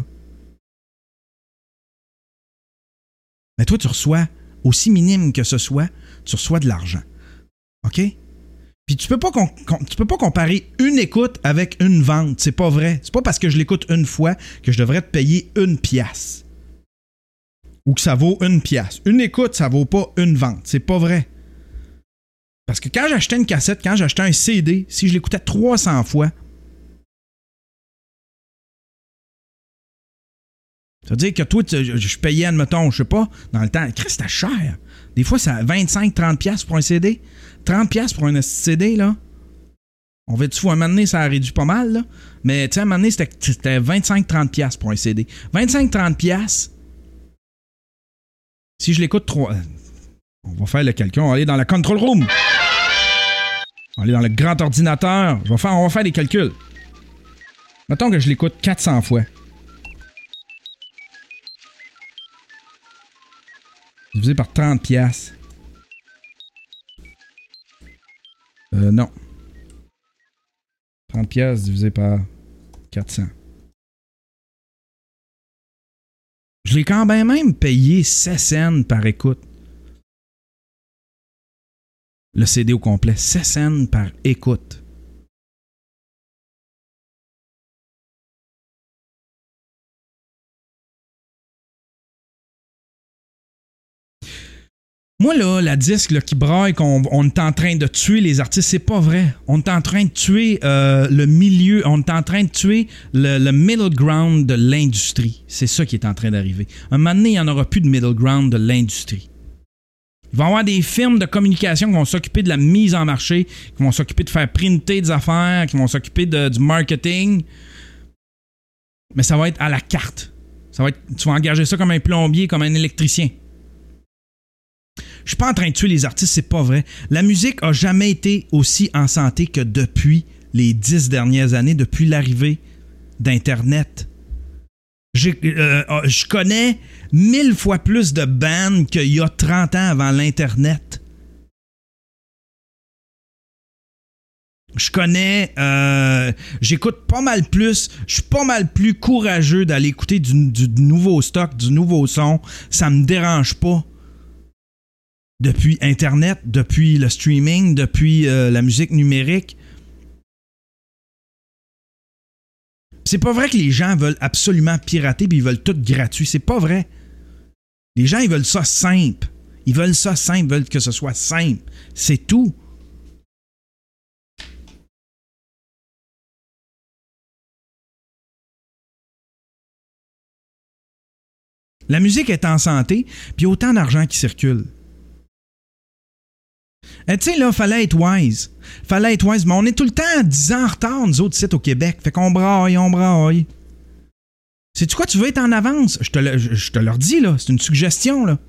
mais toi, tu reçois, aussi minime que ce soit, tu reçois de l'argent. OK? Puis tu peux pas comparer une écoute avec une vente. C'est pas vrai. C'est pas parce que je l'écoute une fois que je devrais te payer une pièce. Ou que ça vaut une pièce. Une écoute, ça vaut pas une vente. C'est pas vrai. Parce que quand j'achetais une cassette, quand j'achetais un CD, si je l'écoutais 300 fois, ça veut dire que toi, je payais, admettons, je sais pas, dans le temps, Christ, c'était cher. Des fois, c'est 25-30$ pour un CD. 30$ pour un CD, là. On va être fou, à un moment donné, ça a réduit pas mal, là. Mais, tu sais, à un moment donné, c'était 25-30$ pour un CD. 25-30$, si je l'écoute 3... On va faire le calcul, on va aller dans la control room. On va aller dans le grand ordinateur. On va faire des calculs. Mettons que je l'écoute 400 fois. Divisé par 30$. Non. 30$ divisé par 400. Je l'ai quand même payé 16 cents par écoute. Le CD au complet. 16 cents par écoute. Moi, là, la disque là, qui braille, qu'on est en train de tuer les artistes, c'est pas vrai. On est en train de tuer le milieu, on est en train de tuer le middle ground de l'industrie. C'est ça qui est en train d'arriver. Un moment donné, il n'y en aura plus de middle ground de l'industrie. Il va y avoir des firmes de communication qui vont s'occuper de la mise en marché, qui vont s'occuper de faire printer des affaires, qui vont s'occuper du marketing. Mais ça va être à la carte. Tu vas engager ça comme un plombier, comme un électricien. Je suis pas en train de tuer les artistes, c'est pas vrai. La musique a jamais été aussi en santé que depuis les 10 dernières années, depuis l'arrivée d'Internet. Je connais 1000 fois plus de bands qu'il y a 30 ans avant l'Internet. Je connais, j'écoute pas mal plus, je suis pas mal plus courageux d'aller écouter du nouveau stock, du nouveau son. Ça me dérange pas. Depuis Internet, depuis le streaming, depuis la musique numérique. C'est pas vrai que les gens veulent absolument pirater puis ils veulent tout gratuit. C'est pas vrai. Les gens, ils veulent ça simple. Ils veulent ça simple, ils veulent que ce soit simple. C'est tout. La musique est en santé, puis il y a autant d'argent qui circule. Tu sais, là, fallait être wise. Mais on est tout le temps 10 ans en retard, nous autres, sites au Québec. Fait qu'on braille. Sais-tu quoi, tu veux être en avance? Je te le redis, là. C'est une suggestion, là.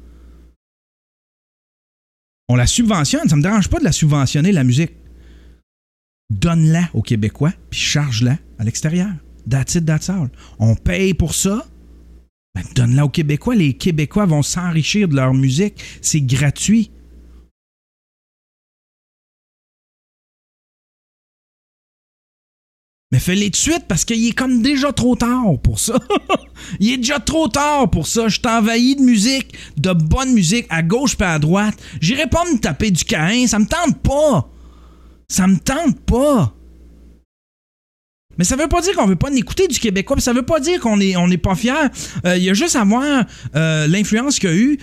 On la subventionne. Ça me dérange pas de la subventionner, la musique. Donne-la aux Québécois, puis charge-la à l'extérieur. That's it, that's all. On paye pour ça. Ben, donne-la aux Québécois. Les Québécois vont s'enrichir de leur musique. C'est gratuit. Mais fais-les tout de suite parce qu'il est comme déjà trop tard pour ça. Il est déjà trop tard pour ça. Je t'envahis de musique, de bonne musique, à gauche et à droite. J'irai pas me taper du Caïn, ça me tente pas. Mais ça veut pas dire qu'on veut pas l'écouter du Québécois, puis ça veut pas dire qu'on n'est pas fiers. Il y a juste à voir l'influence qu'il y a eu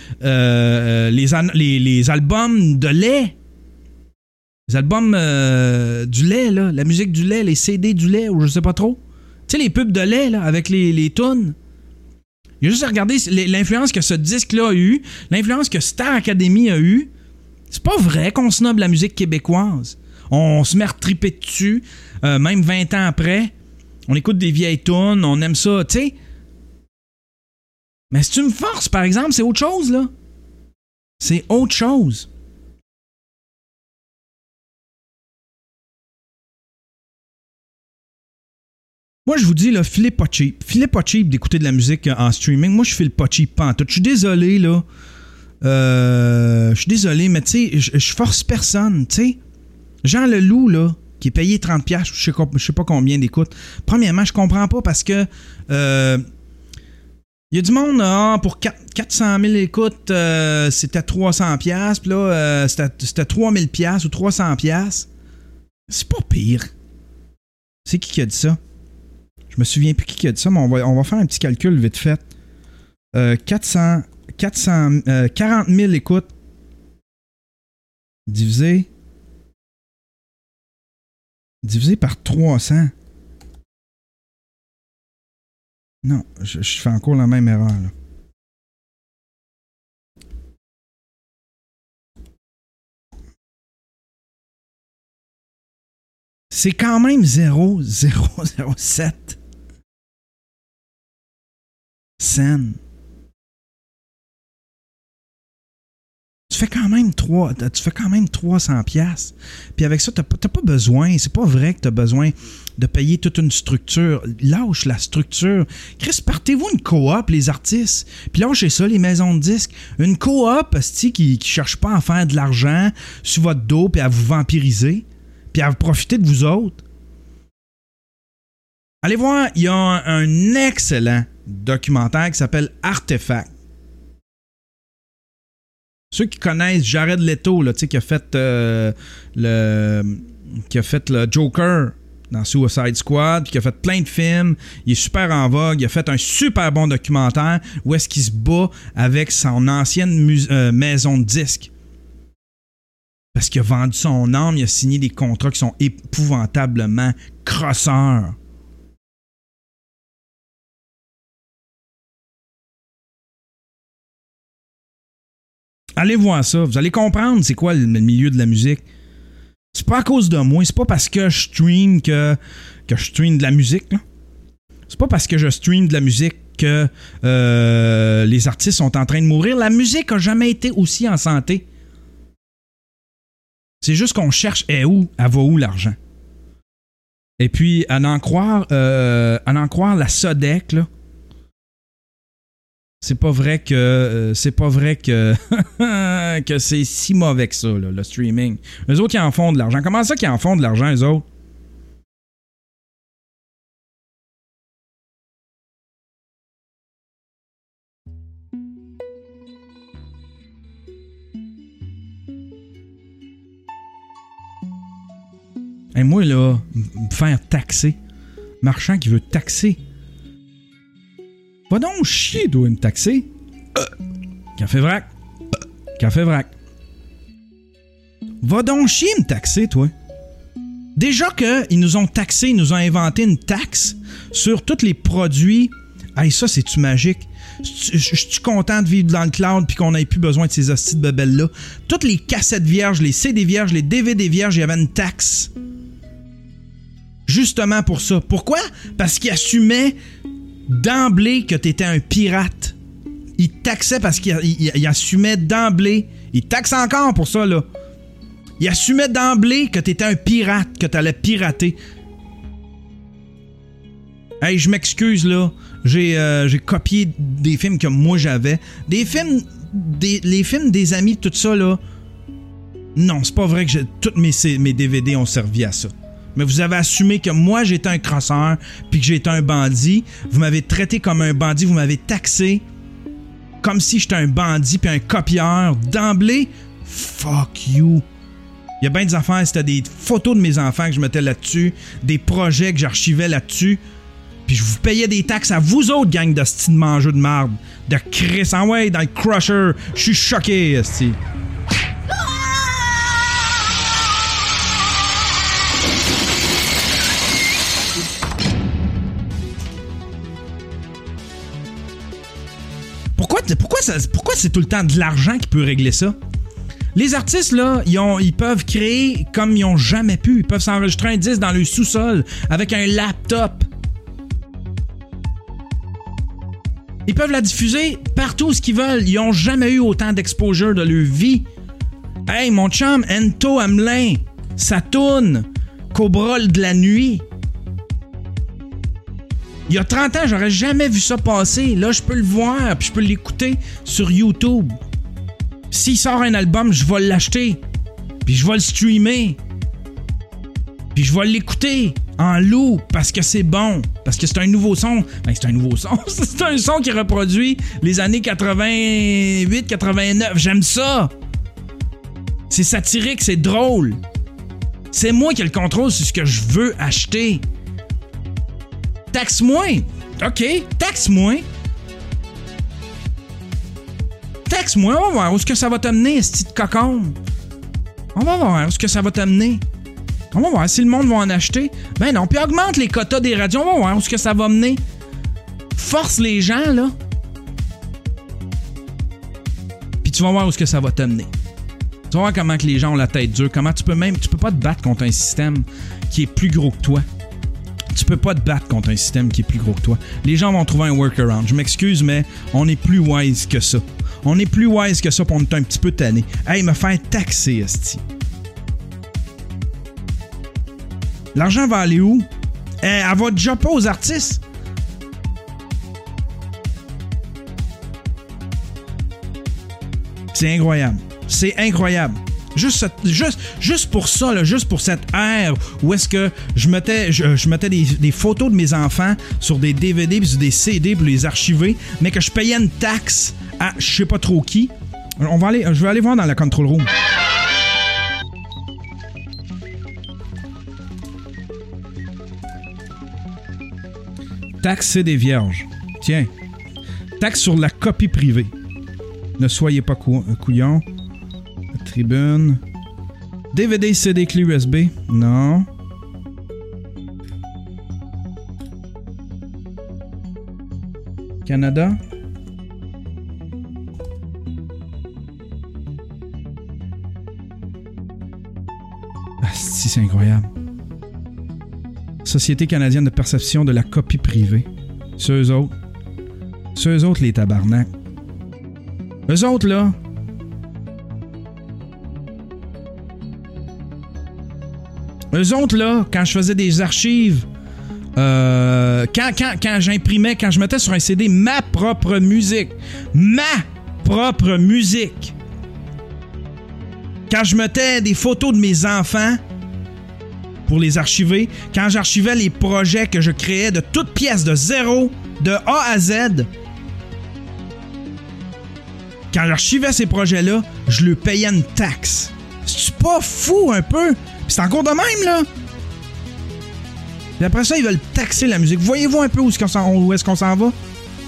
les albums de lait. Les albums du lait, là, la musique du lait, les CD du lait, ou je sais pas trop. Tu sais, les pubs de lait, là, avec les tunes. Il y a juste à regarder l'influence que ce disque-là a eu, l'influence que Star Academy a eu. C'est pas vrai qu'on snobe la musique québécoise. On se met à triper dessus, même 20 ans après. On écoute des vieilles tunes, on aime ça, tu sais. Mais si tu me forces, par exemple, c'est autre chose, là. C'est autre chose. Moi, je vous dis, là, filez pas cheap. Filez pas cheap d'écouter de la musique en streaming. Moi, je file pas cheap pantoute. Je suis désolé, là. Je suis désolé, mais tu sais, je force personne, tu sais. Jean Leloup, là, qui est payé 30$, je sais pas combien d'écoutes. Premièrement, je comprends pas parce que il y a du monde, pour 400 000 écoutes, c'était 300$, puis là, c'était 3000$ ou 300$. C'est pas pire. C'est qui a dit ça? Je me souviens plus qui a dit ça, mais on va faire un petit calcul vite fait. 40 000 écoutes divisé par 300. Non, je fais encore la même erreur, là. C'est quand même 0,007 cents. Tu fais quand même 300$. Puis avec ça, t'as pas besoin. C'est pas vrai que t'as besoin de payer toute une structure. Lâche la structure. Chris, partez-vous une coop, les artistes. Puis lâchez ça, les maisons de disques. Une coop, qui cherche pas à faire de l'argent sur votre dos puis à vous vampiriser. Puis à profiter de vous autres. Allez voir, il y a un excellent documentaire qui s'appelle Artefact. Ceux qui connaissent Jared Leto, là, qui a fait le Joker dans Suicide Squad, puis qui a fait plein de films, il est super en vogue, il a fait un super bon documentaire où est-ce qu'il se bat avec son ancienne maison de disques. Parce qu'il a vendu son âme, il a signé des contrats qui sont épouvantablement crosseurs. Allez voir ça, vous allez comprendre c'est quoi le milieu de la musique. C'est pas à cause de moi, c'est pas parce que je stream que je stream de la musique, là. C'est pas parce que je stream de la musique que les artistes sont en train de mourir. La musique a jamais été aussi en santé. C'est juste qu'on cherche, elle va où l'argent? Et puis, à en croire la Sodec, là, c'est pas vrai que que c'est si mauvais que ça, là, le streaming. Eux autres, ils en font de l'argent. Comment ça qu'ils en font de l'argent, eux autres? Et moi, là, me faire taxer. Marchand qui veut taxer. Va donc chier, toi, me taxer. Café vrac. Café vrac. Va donc chier, me taxer, toi. Déjà qu'ils nous ont taxé, ils nous ont inventé une taxe sur tous les produits Hey, ça, c'est-tu magique? Je suis content de vivre dans le cloud puis qu'on n'ait plus besoin de ces hosties de bebelles-là. Toutes les cassettes vierges, les CD vierges, les DVD vierges, il y avait une taxe. Justement pour ça. Pourquoi? Parce qu'ils assumaient d'emblée que t'étais un pirate. Ils taxaient parce qu'ils assumaient d'emblée. Ils taxent encore pour ça, là. Ils assumaient d'emblée que t'étais un pirate, que t'allais pirater. Hey, je m'excuse, là. J'ai copié des films que moi j'avais. Les films des amis, tout ça, là. Non, c'est pas vrai que tous mes DVD ont servi à ça. Mais vous avez assumé que moi, j'étais un crosseur puis que j'étais un bandit. Vous m'avez traité comme un bandit. Vous m'avez taxé comme si j'étais un bandit puis un copieur. D'emblée, fuck you. Il y a bien des affaires, c'était des photos de mes enfants que je mettais là-dessus, des projets que j'archivais là-dessus. Puis je vous payais des taxes à vous autres, gang de style de mangeux de marde. De Chris, en ouais, dans le crusher. Je suis choqué, esti. Pourquoi c'est tout le temps de l'argent qui peut régler ça? Les artistes, là, ils peuvent créer comme ils ont jamais pu. Ils peuvent s'enregistrer un disque dans le sous-sol avec un laptop. Ils peuvent la diffuser partout où ce qu'ils veulent. Ils ont jamais eu autant d'exposure de leur vie. Hey, mon chum, Ento Hamelin, ça tourne. Cobra de la nuit. Il y a 30 ans, j'aurais jamais vu ça passer. Là, je peux le voir, puis je peux l'écouter sur YouTube. S'il sort un album, je vais l'acheter. Puis je vais le streamer. Puis je vais l'écouter en loup parce que c'est bon. Parce que c'est un nouveau son. Ben, c'est un nouveau son. C'est un son qui reproduit les années 88, 89. J'aime ça. C'est satirique, c'est drôle. C'est moi qui ai le contrôle sur ce que je veux acheter. Taxe-moi. OK, taxe-moi. Taxe-moi, on va voir où est-ce que ça va t'amener, ce petit cocon. On va voir où est-ce que ça va t'amener. On va voir si le monde va en acheter. Ben non, puis augmente les quotas des radios, on va voir où est-ce que ça va mener. Force les gens, là. Puis tu vas voir où est-ce que ça va t'amener. Tu vas voir comment que les gens ont la tête dure, comment tu peux pas te battre contre un système qui est plus gros que toi. Tu peux pas te battre contre un système qui est plus gros que toi. Les gens vont trouver un workaround. Je m'excuse, mais on est plus wise que ça. On est plus wise que ça, puis on est un petit peu tanné. Hey, me faire taxer, esti. L'argent va aller où? Elle va déjà pas aux artistes. C'est incroyable. C'est incroyable. Juste pour ça, là, juste pour cette ère où est-ce que je mettais des photos de mes enfants sur des DVD puis sur des CD pour les archiver, mais que je payais une taxe à je sais pas trop qui. Je vais aller voir dans la control room. Taxe CD vierge. Tiens. Taxe sur la copie privée. Ne soyez pas couillons. Tribune. DVD, CD, clé USB. Non. Canada. Ah, si, c'est incroyable. Société canadienne de perception de la copie privée. C'est eux autres. C'est eux autres, les tabarnaks. Eux autres, là. Eux autres, là, quand je faisais des archives, quand j'imprimais, quand je mettais sur un CD ma propre musique, quand je mettais des photos de mes enfants pour les archiver, quand j'archivais les projets que je créais de toutes pièces, de zéro, de A à Z, quand j'archivais ces projets-là, je leur payais une taxe. C'est pas fou un peu? Pis c'est encore de même, là. Puis après ça, ils veulent taxer la musique. Voyez-vous un peu où est-ce qu'on s'en va?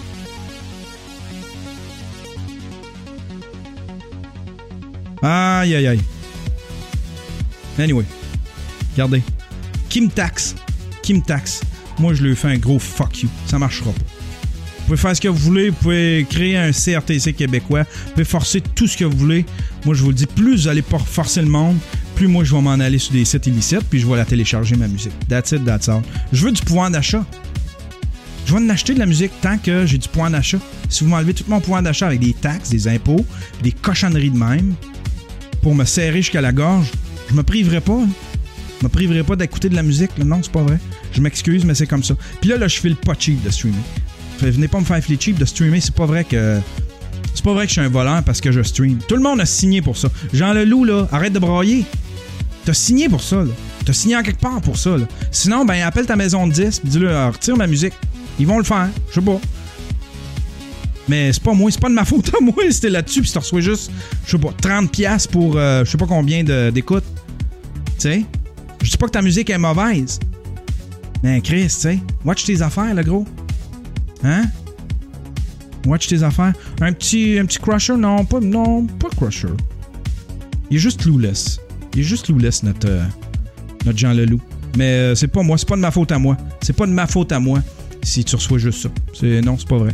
Aïe, aïe, aïe. Anyway. Regardez. Qui me taxe? Moi, je lui fais un gros fuck you. Ça marchera pas. pouvez faire ce que vous voulez, vous pouvez créer un CRTC québécois, vous pouvez forcer tout ce que vous voulez. Moi, je vous le dis, plus vous allez forcer le monde, plus moi, je vais m'en aller sur des sites illicites, puis je vais la télécharger, ma musique. That's it, that's all. Je veux du pouvoir d'achat. Je vais en acheter de la musique tant que j'ai du pouvoir d'achat. Si vous m'enlevez tout mon pouvoir d'achat avec des taxes, des impôts, des cochonneries de même, pour me serrer jusqu'à la gorge, je me priverai pas. Hein. Je me priverai pas d'écouter de la musique. Là. Non, c'est pas vrai. Je m'excuse, mais c'est comme ça. Puis là, je file pas cheap de streamer. Venez pas me faire filer cheap de streamer. C'est pas vrai que je suis un voleur parce que je stream. Tout le monde a signé pour ça. Jean Leloup, là, arrête de brailler. T'as signé pour ça, là. T'as signé en quelque part pour ça, là. Sinon, ben, appelle ta maison de disques et dis-leur, retire ma musique. Ils vont le faire. Je sais pas. Mais c'est pas moi, c'est pas de ma faute à moi. C'était là-dessus, puis tu reçois juste, je sais pas, 30$ pour je sais pas combien d'écoutes. Tu sais? Je dis pas que ta musique est mauvaise. Mais Chris, tu sais, watch tes affaires, le gros. Hein? Watch tes affaires. Un petit crusher? Non, pas crusher. Il est juste clueless. Notre Jean Leloup. Mais c'est pas moi, c'est pas de ma faute à moi. C'est pas de ma faute à moi si tu reçois juste ça. Non, c'est pas vrai.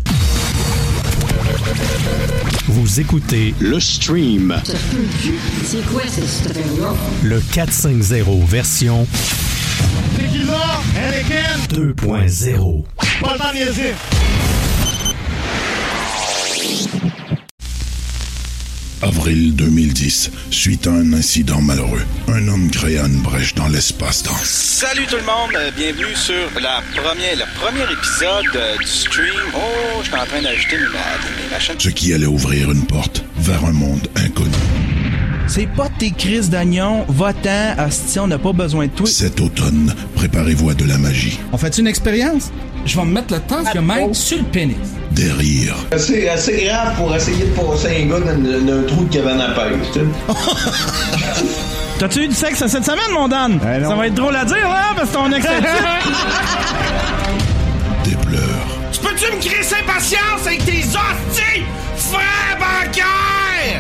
Vous écoutez le stream. C'est quoi cette histoire-là? Le 450 version Tequila, Anakin 2.0. Pas le temps de niaiser. Avril 2010, suite à un incident malheureux, un homme créa une brèche dans l'espace-temps. Salut tout le monde, bienvenue sur le premier épisode du stream. Oh, je suis en train d'ajouter mes machines. Ce qui allait ouvrir une porte vers un monde inconnu. C'est pas tes crises d'oignon, va-t'en, hostie, on n'a pas besoin de toi. Cet automne, préparez-vous à de la magie. On fait une expérience? Je vais me mettre le temps que mec sur le pénis. Des rires. C'est assez grave pour essayer de passer un gars dans un trou de cabane à pêche, tu sais. T'as-tu eu du sexe cette semaine, mon Dan? Ça va être drôle à dire, là, parce que ton ex Des pleurs. Tu peux-tu me crisser patience avec tes hosties, frère bancaire?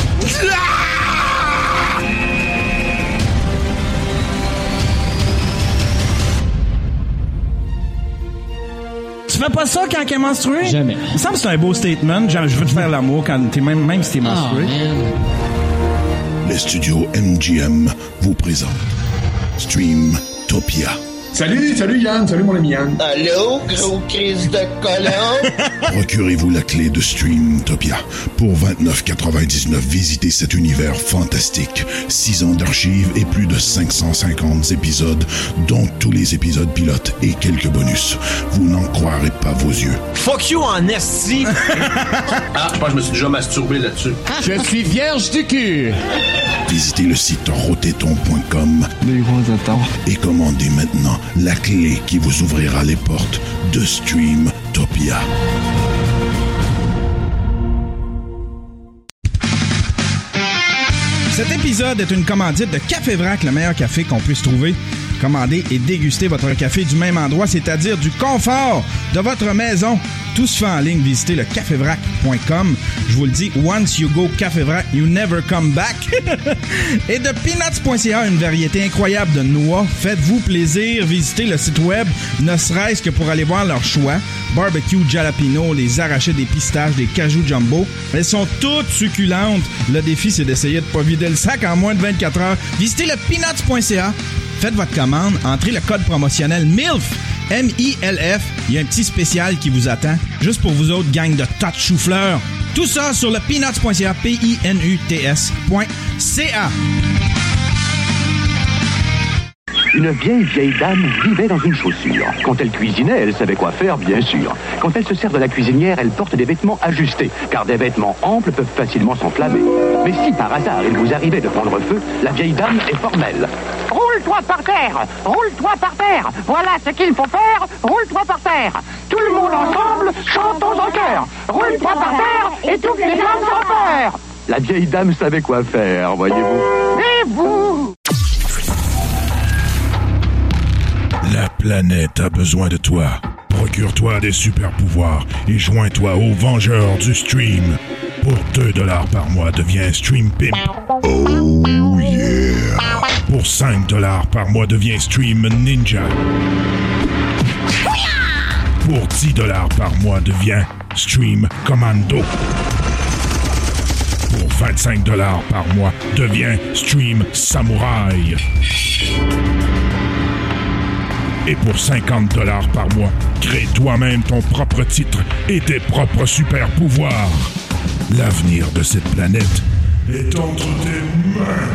Tu fais pas ça quand elle est menstruée? Jamais. Il me semble que c'est un beau statement. Je veux te faire l'amour quand t'es même si t'es menstrué. Les studios MGM vous présentent Streamtopia. Salut Yann, salut mon ami Yann. Allô, gros crise de colon? Procurez-vous la clé de Streamtopia. Pour 29,99$, visitez cet univers fantastique. 6 ans d'archives et plus de 550 épisodes, dont tous les épisodes pilotes et quelques bonus. Vous n'en croirez pas vos yeux. Fuck you en esti! Je pense que je me suis déjà masturbé là-dessus. Je suis vierge du cul. Visitez le site rotéton.com et commandez maintenant la clé qui vous ouvrira les portes de Streamtopia. Cet épisode est une commandite de Café Vrac, le meilleur café qu'on puisse trouver. Commandez et dégustez votre café du même endroit, c'est-à-dire du confort de votre maison. Tout se fait en ligne. Visitez le cafévrac.com. Je vous le dis, once you go Café Vrac, you never come back. Et de peanuts.ca, une variété incroyable de noix. Faites-vous plaisir. Visitez le site web, ne serait-ce que pour aller voir leur choix. Barbecue, jalapeno, les arrachés des pistaches, des cajou jumbo. Elles sont toutes succulentes. Le défi, c'est d'essayer de pas vider le sac en moins de 24 heures. Visitez le peanuts.ca. Faites votre commande, entrez le code promotionnel MILF, M-I-L-F. Il y a un petit spécial qui vous attend, juste pour vous autres, gang de tas de chou-fleurs. Tout ça sur le peanuts.ca, P-I-N-U-T-S.ca. Une vieille dame vivait dans une chaussure. Quand elle cuisinait, elle savait quoi faire, bien sûr. Quand elle se sert de la cuisinière, elle porte des vêtements ajustés, car des vêtements amples peuvent facilement s'enflammer. Mais si par hasard il vous arrivait de prendre feu, la vieille dame est formelle. Roule-toi par terre! Roule-toi par terre! Voilà ce qu'il faut faire! Roule-toi par terre! Tout le monde ensemble, chantons en chœur! Roule-toi par terre, étouffe les flammes sans peur! La vieille dame savait quoi faire, voyez-vous. Et vous? La planète a besoin de toi. Procure-toi des super pouvoirs et joins-toi aux Vengeurs du Stream. Pour 2$ par mois, deviens Stream Pimp. Oh yeah! Pour 5$ par mois, deviens Stream Ninja. Pour 10 $ par mois, deviens Stream Commando. Pour 25 $ par mois, deviens Stream Samouraï. Et pour 50 $ par mois, crée toi-même ton propre titre et tes propres super pouvoirs. L'avenir de cette planète est entre tes mains.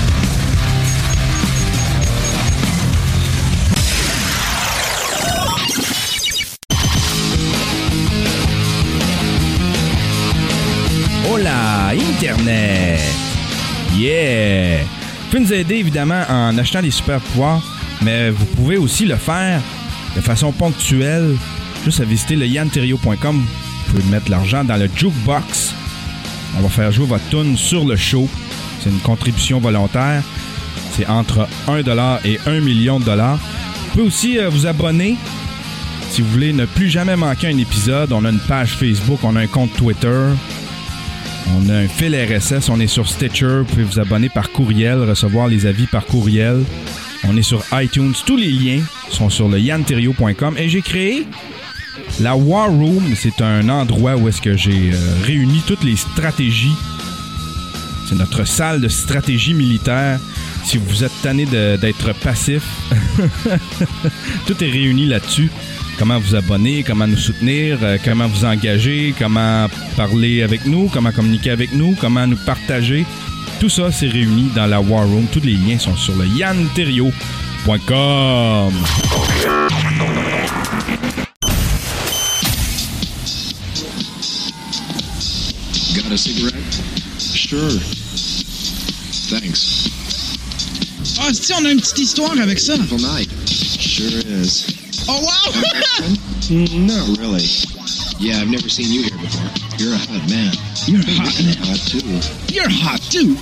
Hola, Internet! Yeah! Vous pouvez nous aider évidemment en achetant des super pouvoirs, mais vous pouvez aussi le faire de façon ponctuelle, juste à visiter le yanterrio.com. Vous pouvez mettre l'argent dans le jukebox. On va faire jouer votre tune sur le show. C'est une contribution volontaire. C'est entre 1 $ et 1 million de dollars. Vous pouvez aussi vous abonner si vous voulez ne plus jamais manquer un épisode. On a une page Facebook, on a un compte Twitter. On a un fil RSS, on est sur Stitcher. Vous pouvez vous abonner par courriel, recevoir les avis par courriel. On est sur iTunes. Tous les liens sont sur le yanterrio.com. Et j'ai créé la War Room. C'est un endroit où est-ce que j'ai réuni toutes les stratégies. C'est notre salle de stratégie militaire. Si vous êtes tanné d'être passif, tout est réuni là-dessus. Comment vous abonner, comment nous soutenir, comment vous engager, comment parler avec nous, comment communiquer avec nous, comment nous partager. Tout ça, c'est réuni dans la War Room. Tous les liens sont sur le yanterrio.com. Got a cigarette? Sure. Thanks. Ah, si on a une petite histoire avec ça. Beautiful night. Sure is. Oh, wow! Not really. Yeah, I've never seen you here before. You're a hot man. You're hot. You're hot, too. You're hot, too.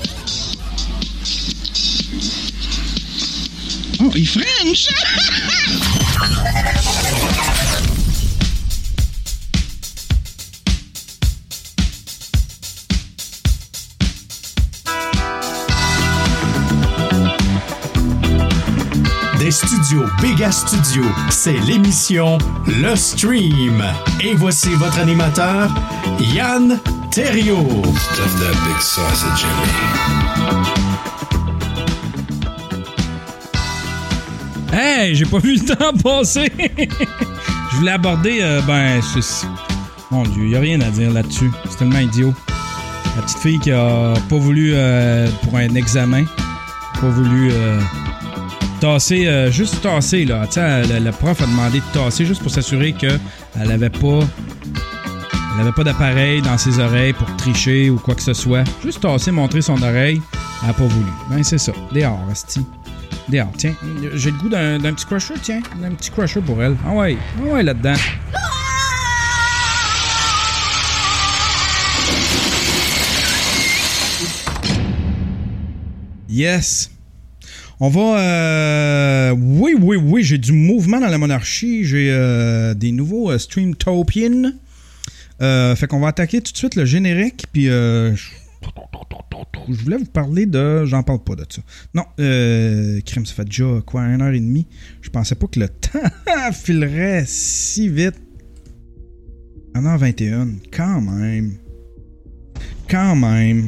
Oh, he's French! Des studios Béga Studio, c'est l'émission Le Stream. Et voici votre animateur, Yann Terriot. Stuff that big sausage in me. Hey, j'ai pas vu le temps passer. Je voulais aborder, mon Dieu, y a rien à dire là-dessus. C'est tellement idiot. La petite fille qui a pas voulu, pour un examen, pas voulu tasser, juste tasser, là. Tu sais, le prof a demandé de tasser juste pour s'assurer qu'elle avait pas d'appareil dans ses oreilles pour tricher ou quoi que ce soit. Juste tasser, montrer son oreille. Elle a pas voulu. Ben, c'est ça. Dehors, asti. Dehors, tiens. J'ai le goût d'un petit crusher, tiens. Un petit crusher pour elle. Ah ouais là-dedans. Yes. On va... Oui, j'ai du mouvement dans la monarchie. J'ai des nouveaux Streamtopian. Fait qu'on va attaquer tout de suite le générique. Puis je voulais vous parler de... J'en parle pas de ça. Non, crime, ça fait déjà quoi, 1h30. Je pensais pas que le temps filerait si vite. 1h21. Quand même.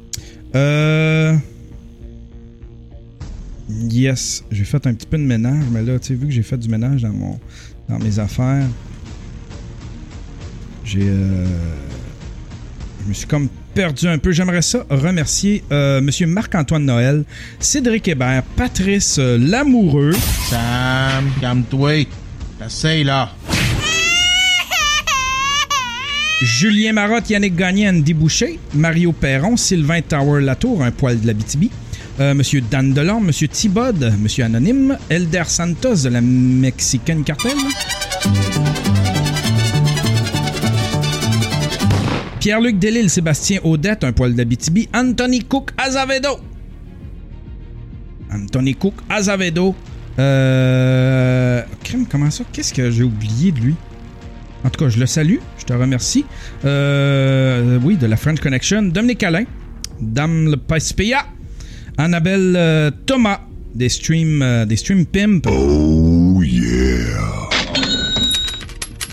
Yes, j'ai fait un petit peu de ménage, mais là, tu sais, vu que j'ai fait du ménage dans mes affaires, je me suis comme perdu un peu. J'aimerais ça remercier Monsieur Marc-Antoine Noël, Cédric Hébert, Patrice Lamoureux. Sam, calme-toi. T'essayes, là. Julien Marotte, Yannick Gagné, Andy Boucher, Mario Perron, Sylvain Tower-Latour, un poil de l'Abitibi, Monsieur Dan Delorme, Monsieur Thibod, Monsieur Anonyme, Elder Santos de la Mexican Cartel, Pierre-Luc Delisle, Sébastien Audette, un poil d'Abitibi, Anthony Cook Azavedo. Crème, comment ça? Qu'est-ce que j'ai oublié de lui? En tout cas, je le salue, je te remercie. Oui, de la French Connection, Dominique Alain, Dame Le Paispia, Annabelle Thomas, des Stream Pimp. Oh yeah!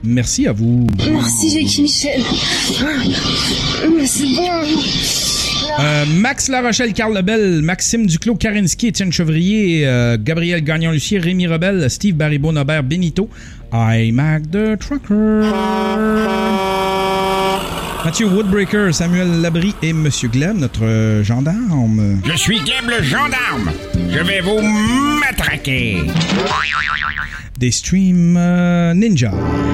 Merci à vous. Merci, Jackie Michel. C'est bon. Max Larochelle, Carl Lebel, Maxime Duclos, Karinski, Étienne Chevrier, Gabriel Gagnon-Lucier, Rémi Rebel, Steve Baribeau-Nobert, Benito, iMac the Trucker, Mathieu Woodbreaker, Samuel Labrie et Monsieur Gleb, notre gendarme. Je suis Gleb le gendarme. Je vais vous matraquer. Des streams ninja.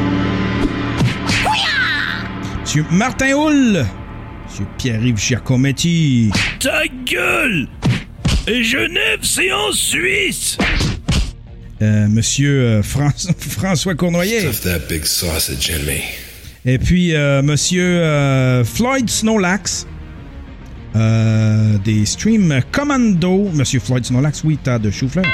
Monsieur Martin Houle. Monsieur Pierre-Yves Giacometti. Ta gueule! Et Genève, c'est en Suisse! Monsieur François Cournoyer. Stuff that big sausage in me. Et puis, Monsieur Floyd Snowlax. Des streams Commando. Monsieur Floyd Snowlax, oui, t'as de chou-fleur.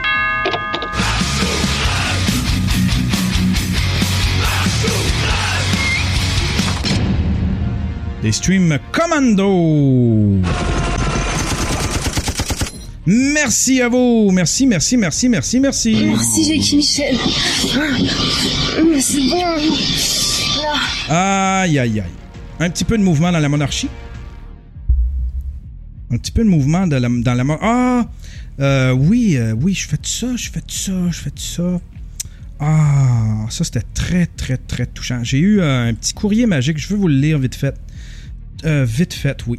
Des streams Commando. Merci à vous. Merci. Merci, Jackie Michel. C'est bon. Aïe. Un petit peu de mouvement dans la monarchie. Un petit peu de mouvement dans la monarchie. Oui, je fais tout ça. Ah, ça c'était très touchant. J'ai eu un petit courrier magique, je veux vous le lire vite fait. Oui.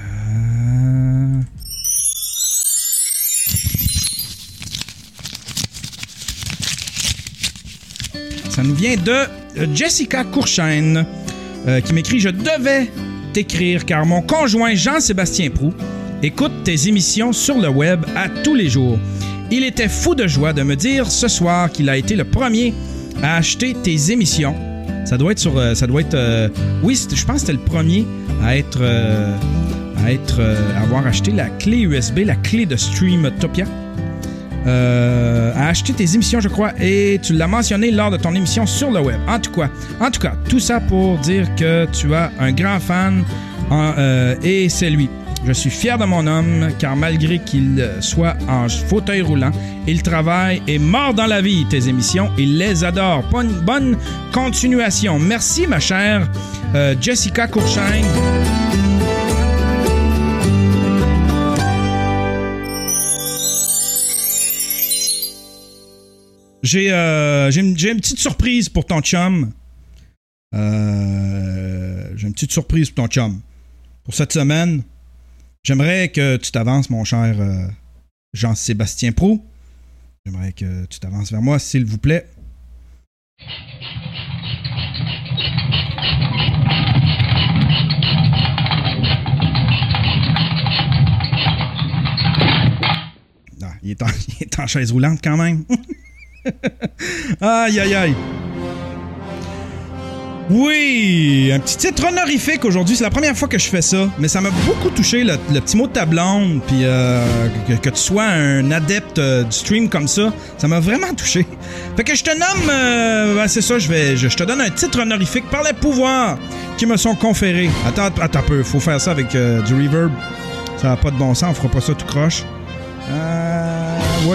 Ça nous vient de Jessica Courchaine qui m'écrit « Je devais t'écrire car mon conjoint Jean-Sébastien Proulx écoute tes émissions sur le web à tous les jours. Il était fou de joie de me dire ce soir qu'il a été le premier à acheter tes émissions. » Oui, je pense que c'était le premier à avoir acheté la clé USB, la clé de Streamtopia. À acheter tes émissions, je crois, et tu l'as mentionné lors de ton émission sur le web. En tout cas, tout ça pour dire que tu as un grand fan et c'est lui. Je suis fier de mon homme, car malgré qu'il soit en fauteuil roulant, il travaille et mord dans la vie. Tes émissions, il les adore. Bonne continuation. Merci, ma chère Jessica Courchaine. J'ai une petite surprise pour ton chum. Pour cette semaine. J'aimerais que tu t'avances, mon cher Jean-Sébastien Proulx. J'aimerais que tu t'avances vers moi, s'il vous plaît. Ah, il est en chaise roulante quand même. Aïe. Oui, un petit titre honorifique aujourd'hui. C'est la première fois que je fais ça, mais ça m'a beaucoup touché, le petit mot de ta blonde, puis que tu sois un adepte du stream comme ça. Ça m'a vraiment touché. Fait que je te nomme, c'est ça, je te donne un titre honorifique par les pouvoirs qui me sont conférés. Attends un peu, faut faire ça avec du reverb. Ça n'a pas de bon sens, on fera pas ça tout croche. Oui.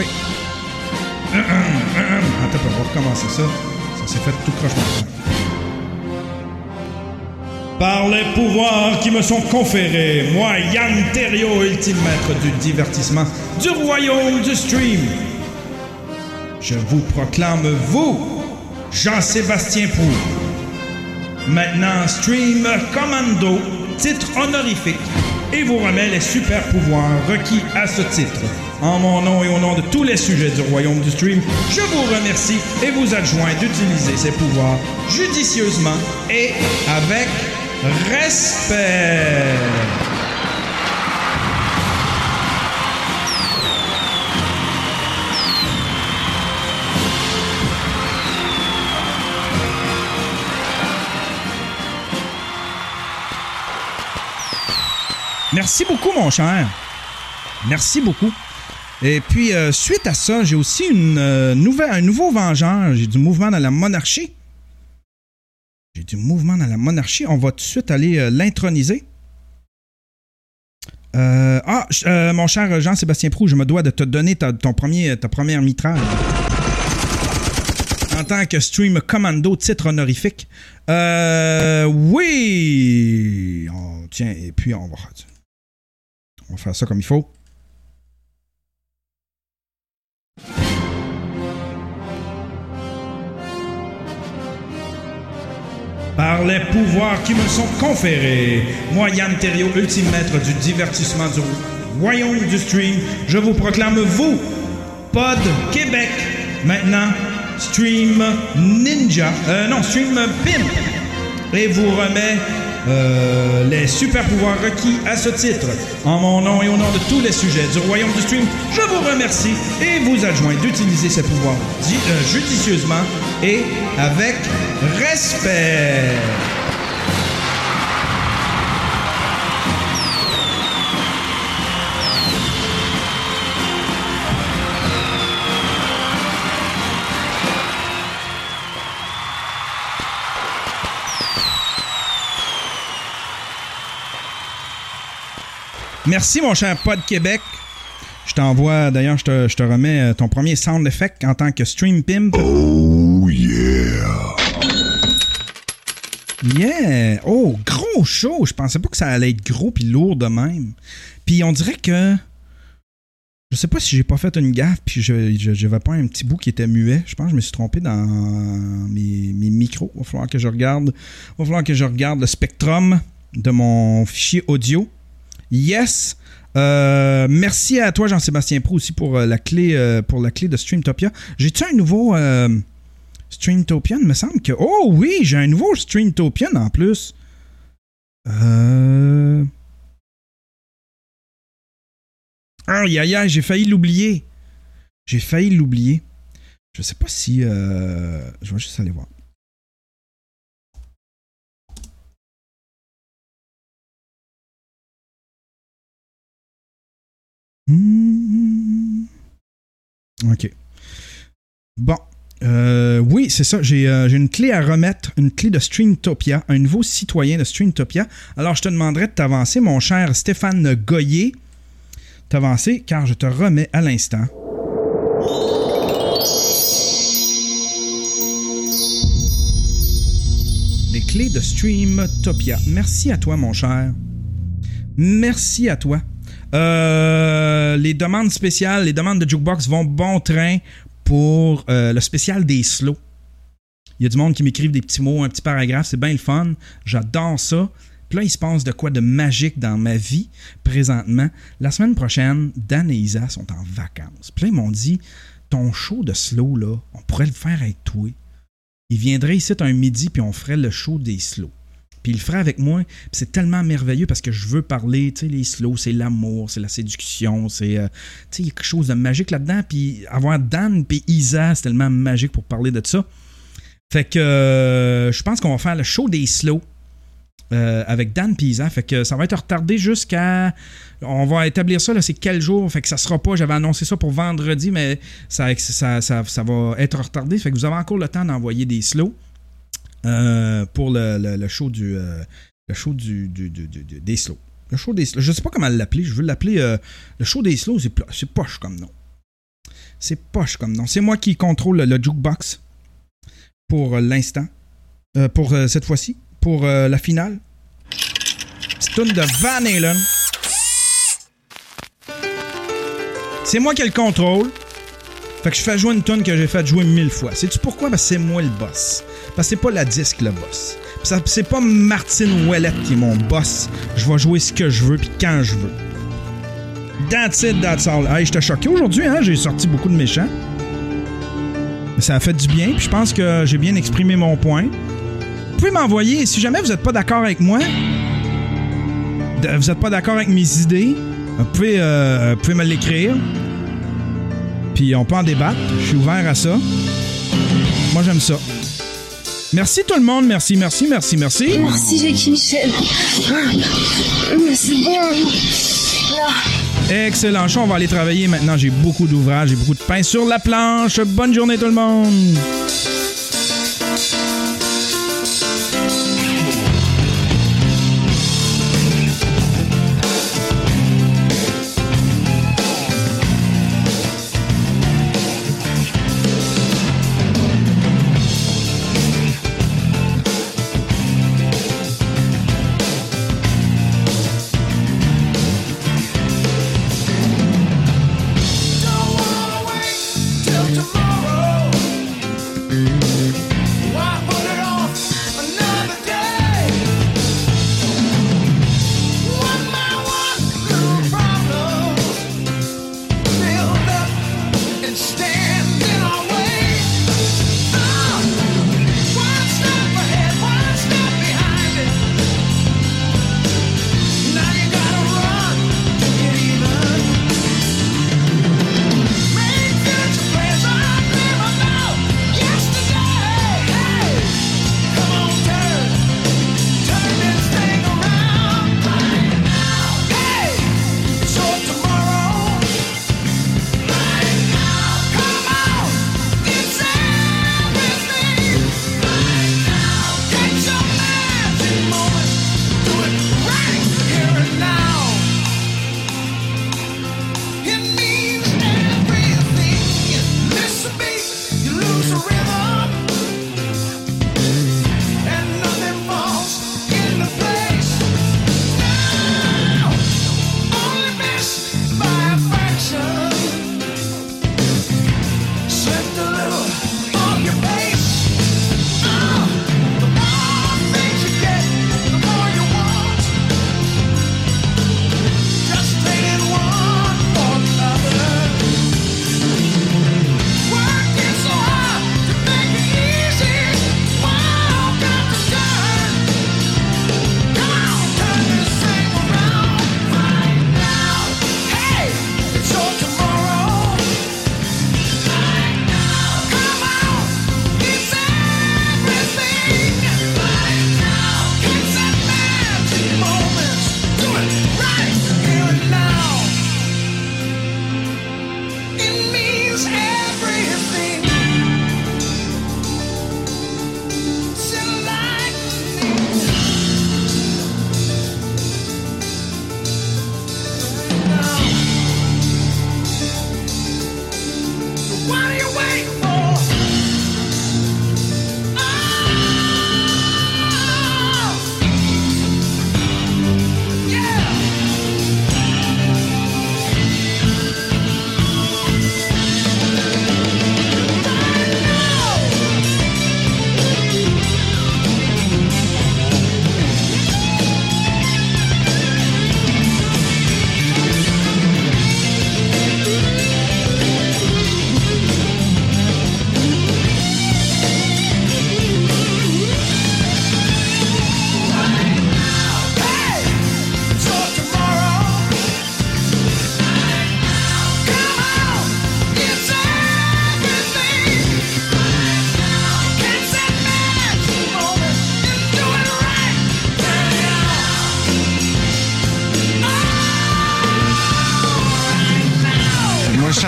Attends, on va recommencer ça. Ça s'est fait tout croche maintenant. Par les pouvoirs qui me sont conférés, moi, Yann Terriot, ultime maître du divertissement du royaume du stream, je vous proclame, vous, Jean-Sébastien Proulx, maintenant Stream Commando, titre honorifique, et vous remet les super pouvoirs requis à ce titre. En mon nom et au nom de tous les sujets du royaume du stream, je vous remercie et vous adjoins d'utiliser ces pouvoirs judicieusement et avec respect. Merci beaucoup, mon cher. Merci beaucoup. Et puis, suite à ça, j'ai aussi un nouveau vengeur. J'ai du mouvement dans la monarchie. On va tout de suite aller l'introniser. Mon cher Jean-Sébastien Proulx, je me dois de te donner ta première mitraille. en tant que Stream Commando, titre honorifique. Oui! Tiens, et puis on va faire ça comme il faut. Par les pouvoirs qui me sont conférés, moi, Yann Terriot, ultime maître du divertissement du royaume du stream, je vous proclame, vous, Pod Québec, maintenant, Stream Ninja, Stream Pimp, et vous remet les super pouvoirs requis à ce titre. En mon nom et au nom de tous les sujets du royaume du stream, je vous remercie et vous adjoins d'utiliser ces pouvoirs judicieusement et avec respect. Merci, mon cher Pod Québec. Je t'envoie, d'ailleurs, je te remets ton premier sound effect en tant que Stream Pimp. Oh, yeah! Yeah! Oh, gros show! Je pensais pas que ça allait être gros puis lourd de même. Puis on dirait que... Je sais pas si j'ai pas fait une gaffe puis j'avais pas un petit bout qui était muet. Je pense que je me suis trompé dans mes micros. Il va falloir que je regarde le spectrum de mon fichier audio. Yes! Merci à toi, Jean-Sébastien Pro, aussi pour la clé de Streamtopia. J'ai-tu un nouveau Streamtopian? Il me semble que... Oh oui, j'ai un nouveau Streamtopian en plus. Aïe, aïe, aïe, j'ai failli l'oublier. Je sais pas si... Je vais juste aller voir. OK. Bon. Oui, c'est ça. J'ai une clé à remettre, une clé de Streamtopia, un nouveau citoyen de Streamtopia. Alors, je te demanderais de t'avancer, mon cher Stéphane Goyer. T'avancer, car je te remets à l'instant. Les clés de Streamtopia. Merci à toi, mon cher. Merci à toi. Les demandes spéciales, les demandes de Jukebox vont bon train pour le spécial des slows. Il y a du monde qui m'écrivent des petits mots, un petit paragraphe, c'est bien le fun. J'adore ça. Puis là, il se passe de quoi de magique dans ma vie présentement. La semaine prochaine, Dan et Isa sont en vacances. Puis là, ils m'ont dit, ton show de slow, là, on pourrait le faire avec toi. Il viendrait ici un midi, puis on ferait le show des slows. Puis il le ferait avec moi. Puis c'est tellement merveilleux parce que je veux parler, tu sais, les slows, c'est l'amour, c'est la séduction, c'est, tu sais, il y a quelque chose de magique là-dedans. Puis avoir Dan et Isa, c'est tellement magique pour parler de ça. Fait que je pense qu'on va faire le show des slows. Avec Dan et Isa, fait que ça va être retardé jusqu'à... On va établir ça, là, c'est quel jour, fait que ça sera pas... J'avais annoncé ça pour vendredi, mais ça va être retardé, fait que vous avez encore le temps d'envoyer des slows pour le show des slows. Le show des slows, je sais pas comment l'appeler, je veux l'appeler le show des slows, c'est poche comme nom. C'est poche comme nom. C'est moi qui contrôle le jukebox pour l'instant, pour cette fois-ci. Pour la finale. Petite toune de Van Halen. C'est moi qui ai le contrôle. Fait que je fais jouer une toune que j'ai fait jouer 1000 fois. Sais-tu pourquoi? Parce que c'est moi le boss. Parce que c'est pas la disque le boss. C'est pas Martine Ouellette qui est mon boss. Je vais jouer ce que je veux puis quand je veux. That's it, that's all. Hey, j'étais choqué aujourd'hui, hein? J'ai sorti beaucoup de méchants. Mais ça a fait du bien. Puis je pense que j'ai bien exprimé mon point. Vous pouvez m'envoyer, si jamais vous n'êtes pas d'accord avec moi, vous n'êtes pas d'accord avec mes idées, vous pouvez me l'écrire. Puis on peut en débattre. Je suis ouvert à ça. Moi, j'aime ça. Merci tout le monde. Merci. Merci, Jackie Michel. C'est bon. Là. Excellent. On va aller travailler maintenant. J'ai beaucoup d'ouvrages, j'ai beaucoup de pain sur la planche. Bonne journée tout le monde.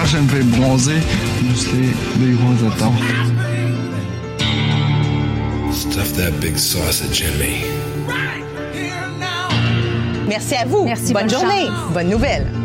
prochaine fille bronzée, musclée, des gros attends. Stuff that big sausage in me. Merci à vous. Merci, bonne journée. chance. Bonne nouvelle.